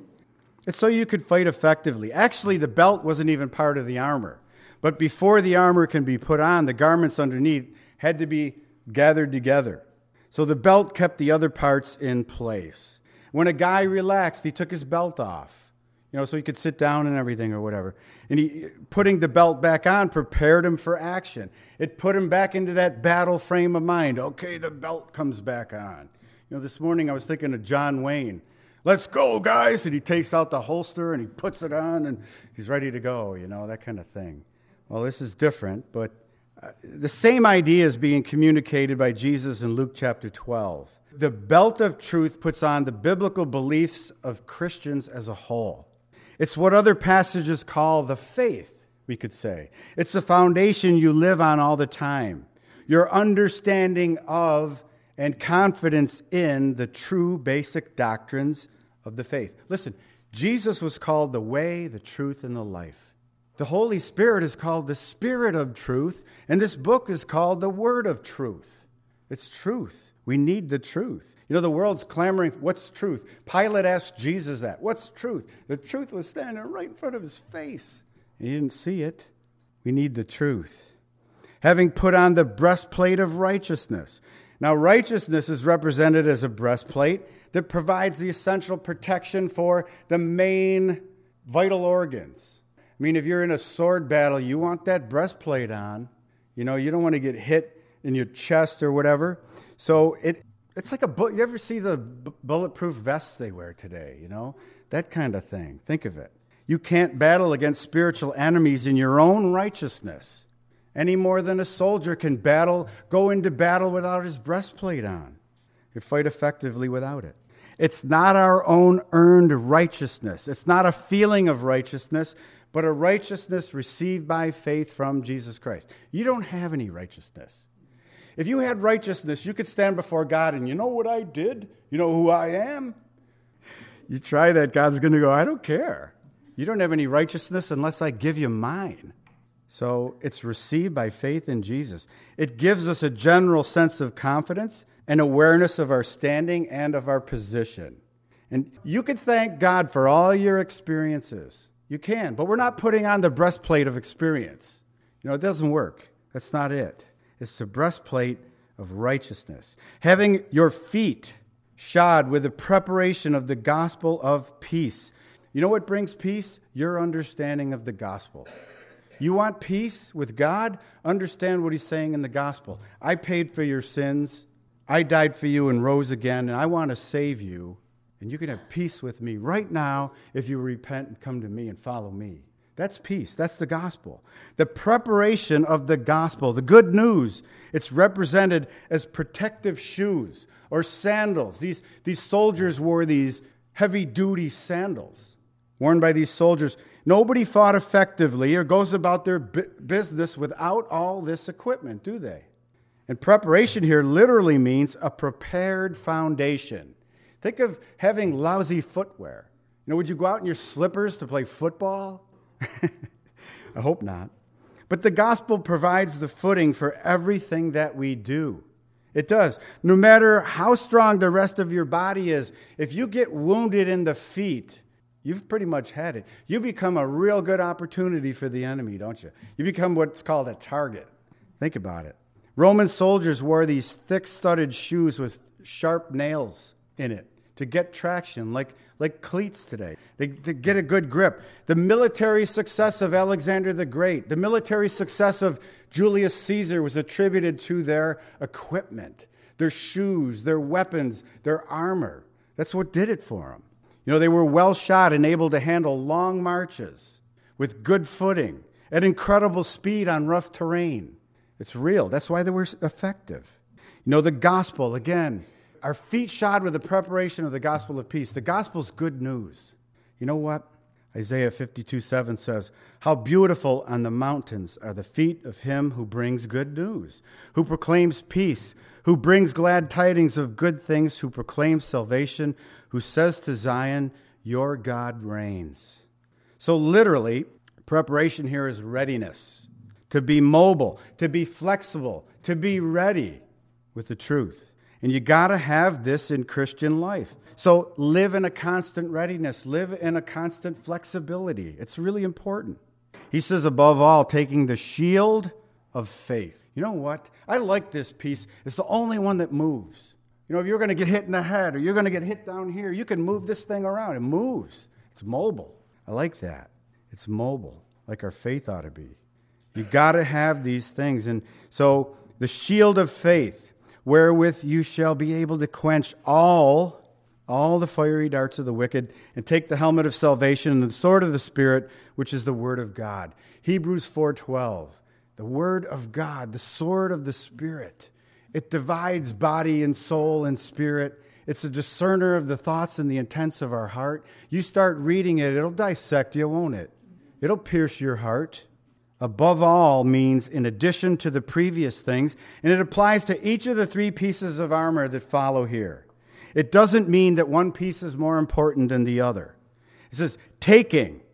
it's so you could fight effectively. Actually, the belt wasn't even part of the armor. But before the armor can be put on, the garments underneath had to be gathered together. So the belt kept the other parts in place. When a guy relaxed, he took his belt off. You know, so he could sit down and everything or whatever. And he, putting the belt back on, prepared him for action. It put him back into that battle frame of mind. Okay, the belt comes back on. You know, this morning I was thinking of John Wayne. Let's go, guys. And he takes out the holster and he puts it on and he's ready to go, you know, that kind of thing. Well, this is different, but the same idea is being communicated by Jesus in Luke chapter 12. The belt of truth puts on the biblical beliefs of Christians as a whole. It's what other passages call the faith, we could say. It's the foundation you live on all the time. Your understanding of and confidence in the true basic doctrines of the faith. Listen, Jesus was called the way, the truth, and the life. The Holy Spirit is called the Spirit of truth, and this book is called the Word of truth. It's truth. We need the truth. You know, the world's clamoring, what's truth? Pilate asked Jesus that. What's truth? The truth was standing right in front of his face. He didn't see it. We need the truth. Having put on the breastplate of righteousness. Now, righteousness is represented as a breastplate that provides the essential protection for the main vital organs. I mean, if you're in a sword battle, you want that breastplate on. You know, you don't want to get hit in your chest or whatever. So it's like you ever see the bulletproof vests they wear today, you know? That kind of thing. Think of it. You can't battle against spiritual enemies in your own righteousness any more than a soldier can go into battle without his breastplate on. You fight effectively without it. It's not our own earned righteousness. It's not a feeling of righteousness, but a righteousness received by faith from Jesus Christ. You don't have any righteousness. If you had righteousness, you could stand before God and you know what I did? You know who I am? You try that, God's going to go, I don't care. You don't have any righteousness unless I give you mine. So it's received by faith in Jesus. It gives us a general sense of confidence and awareness of our standing and of our position. And you can thank God for all your experiences. You can, but we're not putting on the breastplate of experience. You know, it doesn't work. That's not it. It's the breastplate of righteousness. Having your feet shod with the preparation of the gospel of peace. You know what brings peace? Your understanding of the gospel. You want peace with God? Understand what he's saying in the gospel. I paid for your sins. I died for you and rose again, and I want to save you. And you can have peace with me right now if you repent and come to me and follow me. That's peace. That's the gospel. The preparation of the gospel, the good news, it's represented as protective shoes or sandals. These soldiers wore these heavy-duty sandals worn by these soldiers. Nobody fought effectively or goes about their business without all this equipment, do they? And preparation here literally means a prepared foundation. Think of having lousy footwear. Would you go out in your slippers to play football? I hope not. But the gospel provides the footing for everything that we do. It does. No matter how strong the rest of your body is, if you get wounded in the feet, you've pretty much had it. You become a real good opportunity for the enemy, don't you? You become what's called a target. Think about it. Roman soldiers wore these thick studded shoes with sharp nails in it to get traction, like cleats today, to get a good grip. The military success of Alexander the Great, the military success of Julius Caesar was attributed to their equipment, their shoes, their weapons, their armor. That's what did it for them. They were well shot and able to handle long marches with good footing at incredible speed on rough terrain. It's real. That's why they were effective. The gospel, again, our feet shod with the preparation of the gospel of peace. The gospel's good news. You know what? Isaiah 52:7 says, "How beautiful on the mountains are the feet of him who brings good news, who proclaims peace, who brings glad tidings of good things, who proclaims salvation, who says to Zion, your God reigns." So literally, preparation here is readiness, to be mobile, to be flexible, to be ready with the truth. And you got to have this in Christian life. So live in a constant readiness. Live in a constant flexibility. It's really important. He says, above all, taking the shield of faith. You know what? I like this piece. It's the only one that moves. If you're going to get hit in the head or you're going to get hit down here, you can move this thing around. It moves. It's mobile. I like that. It's mobile, like our faith ought to be. You got to have these things. And so the shield of faith, wherewith you shall be able to quench all the fiery darts of the wicked, and take the helmet of salvation and the sword of the Spirit, which is the word of God. Hebrews 4:12, the word of God, the sword of the Spirit. It divides body and soul and spirit. It's a discerner of the thoughts and the intents of our heart. You start reading it, it'll dissect you, won't it? It'll pierce your heart. Above all means in addition to the previous things, and it applies to each of the three pieces of armor that follow here. It doesn't mean that one piece is more important than the other. It says, take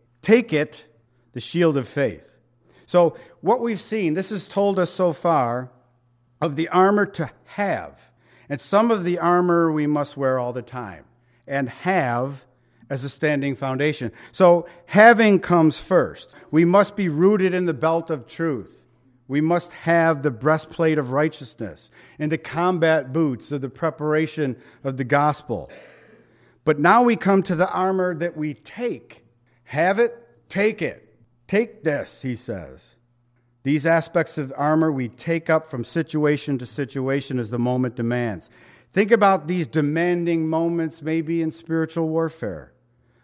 it, the shield of faith. So what we've seen, this has told us so far of the armor to have. And some of the armor we must wear all the time and have as a standing foundation. So having comes first. We must be rooted in the belt of truth. We must have the breastplate of righteousness and the combat boots of the preparation of the gospel. But now we come to the armor that we take. Have it, take it. Take this, he says. These aspects of armor we take up from situation to situation as the moment demands. Think about these demanding moments maybe in spiritual warfare.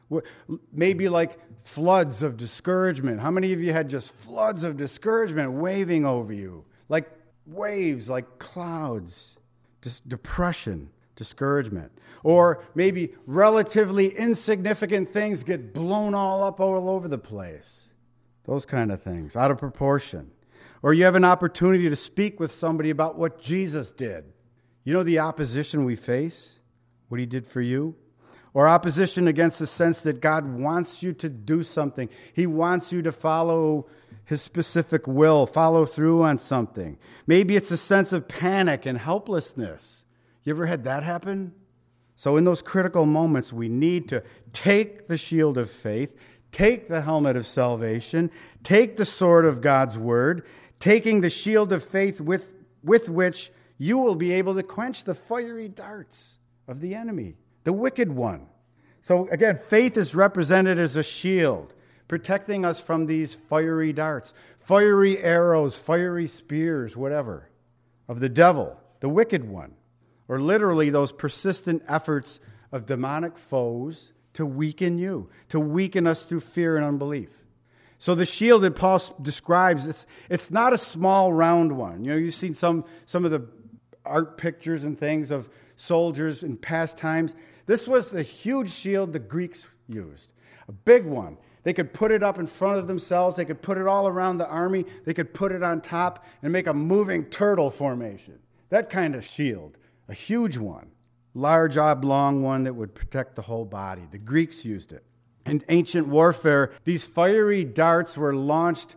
Maybe like floods of discouragement. How many of you had just floods of discouragement waving over you? Like waves, like clouds. Just depression, discouragement. Or maybe relatively insignificant things get blown all over the place. Those kind of things, out of proportion. Or you have an opportunity to speak with somebody about what Jesus did. You know the opposition we face? What he did for you? Or opposition against the sense that God wants you to do something. He wants you to follow his specific will, follow through on something. Maybe it's a sense of panic and helplessness. You ever had that happen? So in those critical moments, we need to take the shield of faith, take the helmet of salvation, take the sword of God's word, taking the shield of faith with which you will be able to quench the fiery darts of the enemy, the wicked one. So again, faith is represented as a shield, protecting us from these fiery darts, fiery arrows, fiery spears, whatever, of the devil, the wicked one, or literally those persistent efforts of demonic foes to weaken you, to weaken us through fear and unbelief. So the shield that Paul describes, it's not a small round one. You know, you've seen some of the art pictures and things of soldiers in past times. This was the huge shield the Greeks used, a big one. They could put it up in front of themselves. They could put it all around the army. They could put it on top and make a moving turtle formation. That kind of shield, a huge one, large oblong one that would protect the whole body. The Greeks used it. In ancient warfare, these fiery darts were launched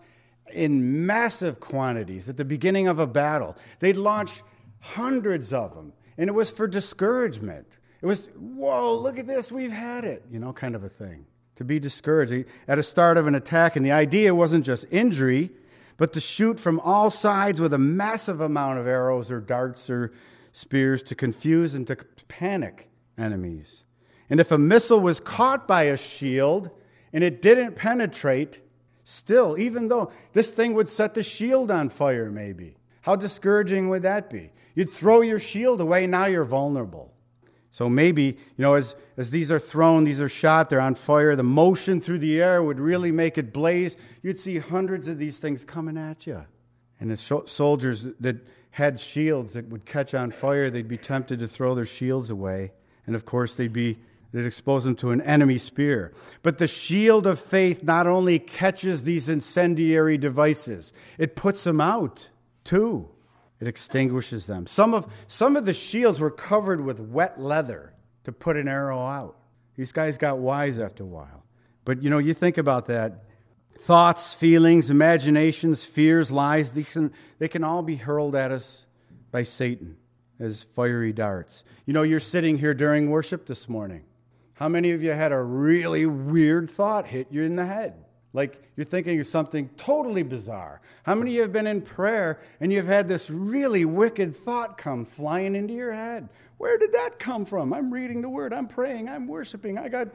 in massive quantities at the beginning of a battle. They'd launch hundreds of them, and it was for discouragement. It was, whoa, look at this, we've had it, kind of a thing. To be discouraged at the start of an attack. And the idea wasn't just injury, but to shoot from all sides with a massive amount of arrows or darts or spears to confuse and to panic enemies. And if a missile was caught by a shield and it didn't penetrate, still, even though this thing would set the shield on fire maybe, how discouraging would that be? You'd throw your shield away, now you're vulnerable. So maybe, as these are thrown, these are shot, they're on fire, the motion through the air would really make it blaze. You'd see hundreds of these things coming at you. And the soldiers that had shields that would catch on fire, they'd be tempted to throw their shields away. And of course, they'd expose them to an enemy spear. But the shield of faith not only catches these incendiary devices, it puts them out too. It extinguishes them. Some of the shields were covered with wet leather to put an arrow out. These guys got wise after a while. But, you think about that. Thoughts, feelings, imaginations, fears, lies, they can all be hurled at us by Satan as fiery darts. You're sitting here during worship this morning. How many of you had a really weird thought hit you in the head? Like you're thinking of something totally bizarre. How many of you have been in prayer and you've had this really wicked thought come flying into your head? Where did that come from? I'm reading the Word. I'm praying. I'm worshiping. I got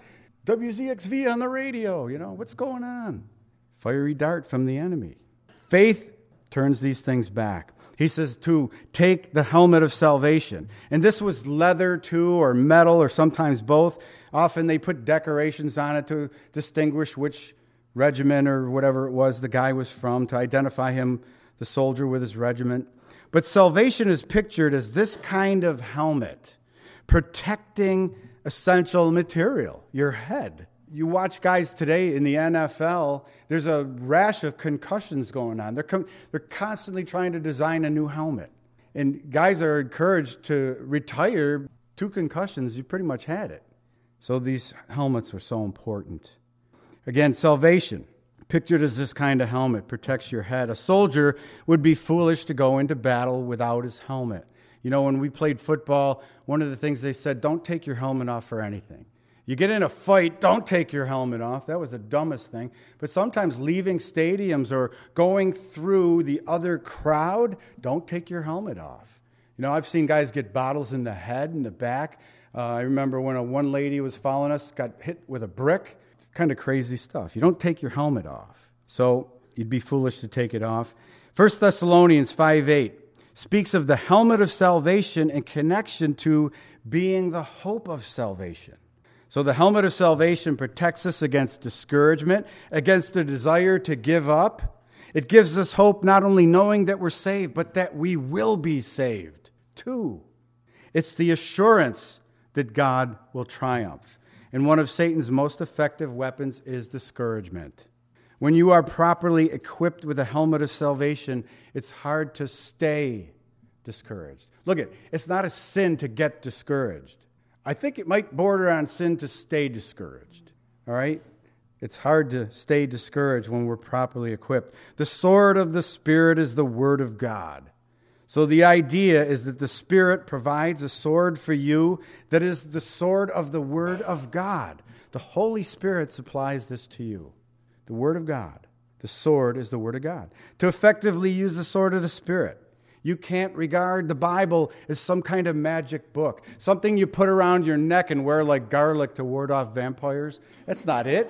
WZXV on the radio. What's going on? Fiery dart from the enemy. Faith turns these things back. He says to take the helmet of salvation. And this was leather too, or metal, or sometimes both. Often they put decorations on it to distinguish which regiment or whatever it was the guy was from, to identify him, the soldier, with his regiment. But salvation is pictured as this kind of helmet, protecting essential material, your head. You watch guys today in the NFL, there's a rash of concussions going on. They're constantly trying to design a new helmet. And guys are encouraged to retire 2 concussions, you pretty much had it. So these helmets were so important. Again, salvation, pictured as this kind of helmet, protects your head. A soldier would be foolish to go into battle without his helmet. When we played football, one of the things they said, don't take your helmet off for anything. You get in a fight, don't take your helmet off. That was the dumbest thing. But sometimes leaving stadiums or going through the other crowd, don't take your helmet off. I've seen guys get bottles in the head and the back. I remember when one lady was following us, got hit with a brick. Kind of crazy stuff. You don't take your helmet off. So you'd be foolish to take it off. 1 Thessalonians 5:8 speaks of the helmet of salvation in connection to being the hope of salvation. So the helmet of salvation protects us against discouragement, against the desire to give up. It gives us hope not only knowing that we're saved, but that we will be saved too. It's the assurance that God will triumph. And one of Satan's most effective weapons is discouragement. When you are properly equipped with a helmet of salvation, it's hard to stay discouraged. Look, it's not a sin to get discouraged. I think it might border on sin to stay discouraged. All right? It's hard to stay discouraged when we're properly equipped. The sword of the Spirit is the Word of God. So the idea is that the Spirit provides a sword for you that is the sword of the Word of God. The Holy Spirit supplies this to you. The Word of God. The sword is the Word of God. To effectively use the sword of the Spirit, you can't regard the Bible as some kind of magic book, something you put around your neck and wear like garlic to ward off vampires. That's not it.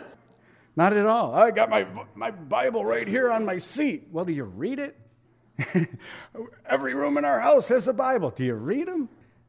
Not at all. I got my Bible right here on my seat. Well, do you read it? Every room in our house has a Bible. Do you read them?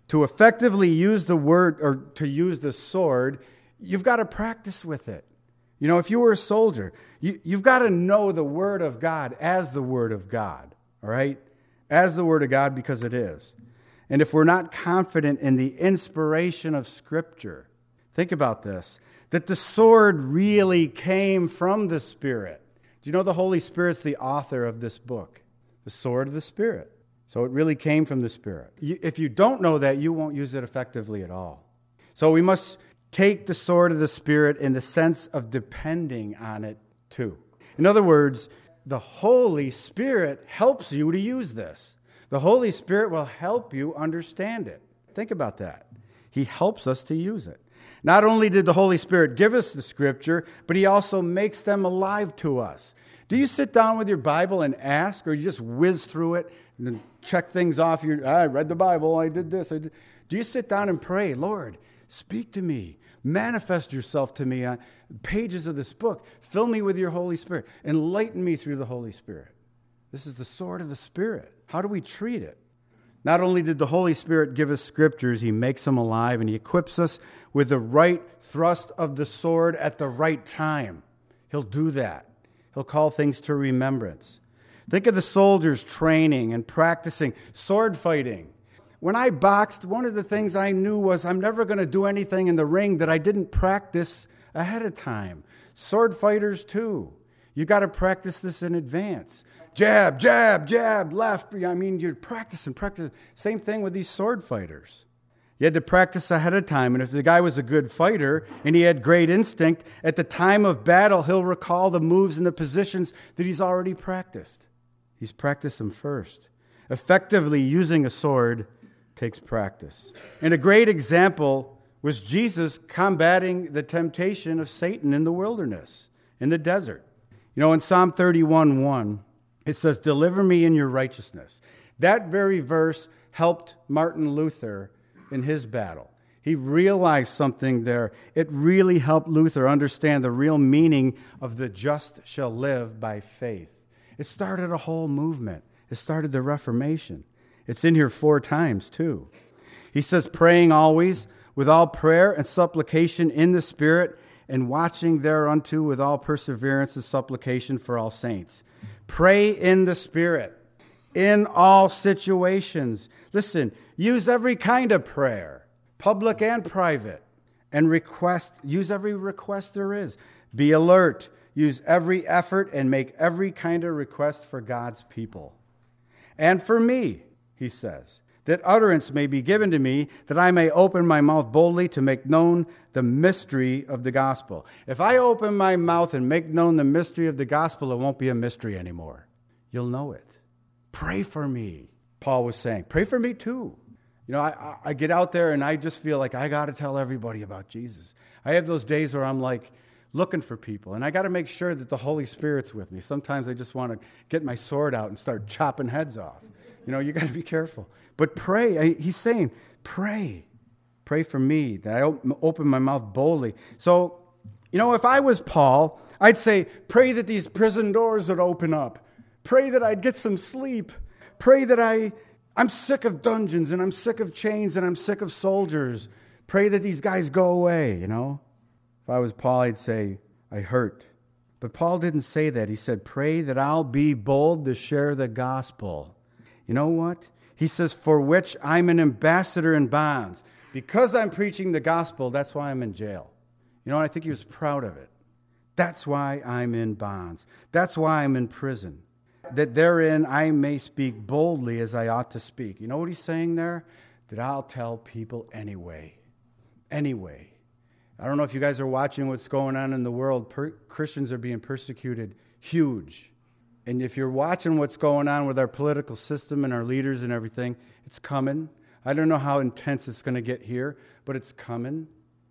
To effectively use the word, or to use the sword, you've got to practice with it. You know, if you were a soldier, you've got to know the Word of God as the Word of God, all right? As the Word of God, because it is. And if we're not confident in the inspiration of Scripture, think about this, that the sword really came from the Spirit. Do you know the Holy Spirit's the author of this book? The sword of the Spirit. So it really came from the Spirit. If you don't know that, you won't use it effectively at all. So we must take the sword of the Spirit in the sense of depending on it too. In other words, the Holy Spirit helps you to use this. The Holy Spirit will help you understand it. Think about that. He helps us to use it. Not only did the Holy Spirit give us the Scripture, but He also makes them alive to us. Do you sit down with your Bible and ask, or you just whiz through it and then check things off? I read the Bible, I did this. Do you sit down and pray, Lord, speak to me, manifest yourself to me on pages of this book, fill me with your Holy Spirit, enlighten me through the Holy Spirit? This is the sword of the Spirit. How do we treat it? Not only did the Holy Spirit give us Scriptures, He makes them alive, and He equips us with the right thrust of the sword at the right time. He'll do that. He'll call things to remembrance. Think of the soldiers training and practicing sword fighting. When I boxed, one of the things I knew was I'm never going to do anything in the ring that I didn't practice ahead of time. Sword fighters, too. You got to practice this in advance. Jab, jab, jab, left. I mean, you're practicing. Same thing with these sword fighters. You had to practice ahead of time. And if the guy was a good fighter and he had great instinct, at the time of battle, he'll recall the moves and the positions that he's already practiced. He's practiced them first. Effectively using a sword takes practice. And a great example was Jesus combating the temptation of Satan in the wilderness, in the desert. You know, in Psalm 31:1, it says, "Deliver me in your righteousness." That very verse helped Martin Luther in his battle. He realized something there. It really helped Luther understand the real meaning of the just shall live by faith. It started a whole movement. It started the Reformation. It's in here 4 times, too. He says, praying always with all prayer and supplication in the Spirit, and watching thereunto with all perseverance and supplication for all saints. Pray in the Spirit, in all situations. Listen, use every kind of prayer, public and private, and use every request there is. Be alert, use every effort, and make every kind of request for God's people. And for me, he says, that utterance may be given to me, that I may open my mouth boldly to make known the mystery of the gospel. If I open my mouth and make known the mystery of the gospel, it won't be a mystery anymore. You'll know it. Pray for me, Paul was saying. Pray for me too. You know, I get out there and I just feel like I got to tell everybody about Jesus. I have those days where I'm like looking for people, and I got to make sure that the Holy Spirit's with me. Sometimes I just want to get my sword out and start chopping heads off. You know, you got to be careful. But pray. He's saying, pray. Pray for me, that I open my mouth boldly. So, you know, if I was Paul, I'd say, pray that these prison doors would open up. Pray that I'd get some sleep. Pray that I'm sick of dungeons, and I'm sick of chains, and I'm sick of soldiers. Pray that these guys go away, you know. If I was Paul, I'd say, I hurt. But Paul didn't say that. He said, pray that I'll be bold to share the gospel. You know what? He says, for which I'm an ambassador in bonds. Because I'm preaching the gospel, that's why I'm in jail. You know, I think he was proud of it. That's why I'm in bonds. That's why I'm in prison. That therein I may speak boldly as I ought to speak. You know what he's saying there? That I'll tell people anyway. Anyway. I don't know if you guys are watching what's going on in the world. Christians are being persecuted huge. And if you're watching what's going on with our political system and our leaders and everything, it's coming. I don't know how intense it's going to get here, but it's coming.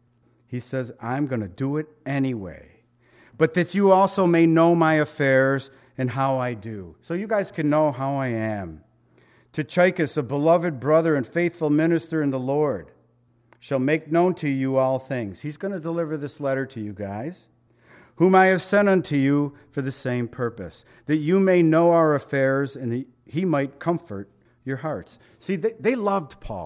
He says, I'm going to do it anyway. But that you also may know my affairs and how I do. So you guys can know how I am. Tychicus, a beloved brother and faithful minister in the Lord, shall make known to you all things. He's going to deliver this letter to you guys. Whom I have sent unto you for the same purpose, that you may know our affairs and that he might comfort your hearts. See, they loved Paul.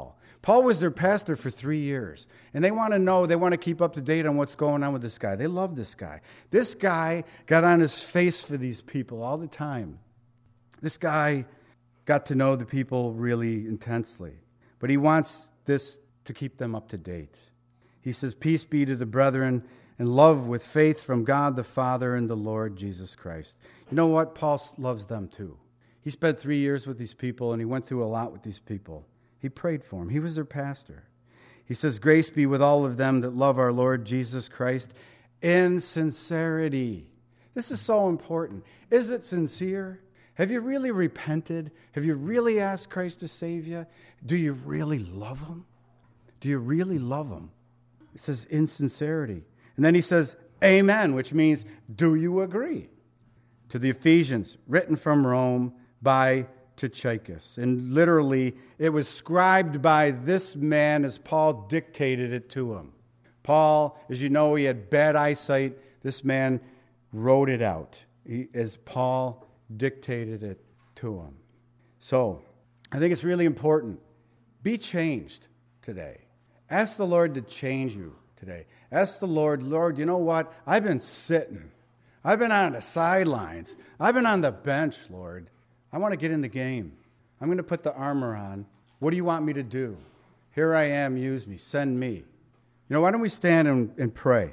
Paul was their pastor for 3 years, and they want to know, they want to keep up to date on what's going on with this guy. They love this guy. This guy got on his face for these people all the time. This guy got to know the people really intensely, but he wants this to keep them up to date. He says, peace be to the brethren, and love with faith from God the Father and the Lord Jesus Christ. You know what? Paul loves them too. He spent 3 years with these people, and he went through a lot with these people. He prayed for them. He was their pastor. He says, grace be with all of them that love our Lord Jesus Christ in sincerity. This is so important. Is it sincere? Have you really repented? Have you really asked Christ to save you? Do you really love him? Do you really love him? It says in sincerity. And then he says, amen, which means, do you agree? To the Ephesians, written from Rome by Tychicus. And literally, it was scribed by this man as Paul dictated it to him. Paul, as you know, he had bad eyesight. This man wrote it out as Paul dictated it to him. So, I think it's really important. Be changed today. Ask the Lord to change you today. Ask the Lord, you know what? I've been sitting. I've been on the sidelines. I've been on the bench, Lord. I want to get in the game. I'm going to put the armor on. What do you want me to do? Here I am. Use me. Send me. You know, why don't we stand and pray?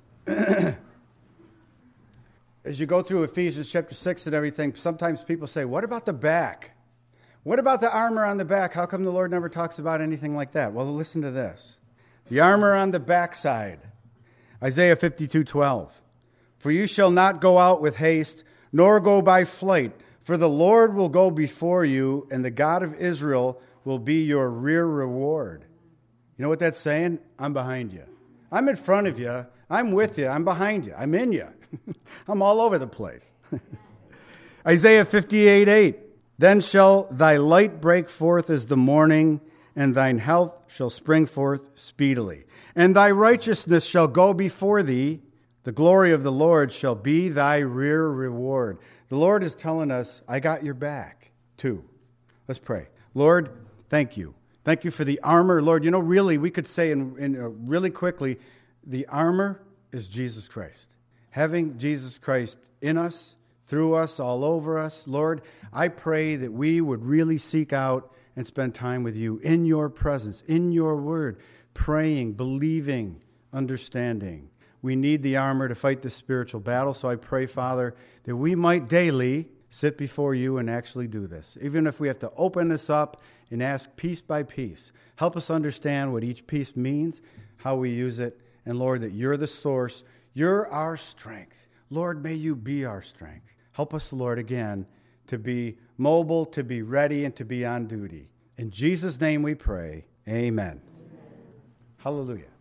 As you go through Ephesians chapter 6 and everything, sometimes people say, what about the back? What about the armor on the back? How come the Lord never talks about anything like that? Well, listen to this. The armor on the backside. Isaiah 52:12. For you shall not go out with haste, nor go by flight, for the Lord will go before you, and the God of Israel will be your rear reward. You know what that's saying? I'm behind you. I'm in front of you. I'm with you. I'm behind you. I'm in you. I'm all over the place. Isaiah 58:8. Then shall thy light break forth as the morning, and thine health shall spring forth speedily. And thy righteousness shall go before thee. The glory of the Lord shall be thy rear reward. The Lord is telling us, I got your back, too. Let's pray. Lord, thank you. Thank you for the armor. Lord, you know, really, we could say really quickly, the armor is Jesus Christ. Having Jesus Christ in us, through us, all over us. Lord, I pray that we would really seek out and spend time with you in your presence, in your word, praying, believing, understanding. We need the armor to fight this spiritual battle, so I pray, Father, that we might daily sit before you and actually do this. Even if we have to open this up and ask piece by piece, help us understand what each piece means, how we use it, and Lord, that you're the source, you're our strength. Lord, may you be our strength. Help us, Lord, again, to be mobile, to be ready, and to be on duty. In Jesus' name we pray. Amen. Hallelujah.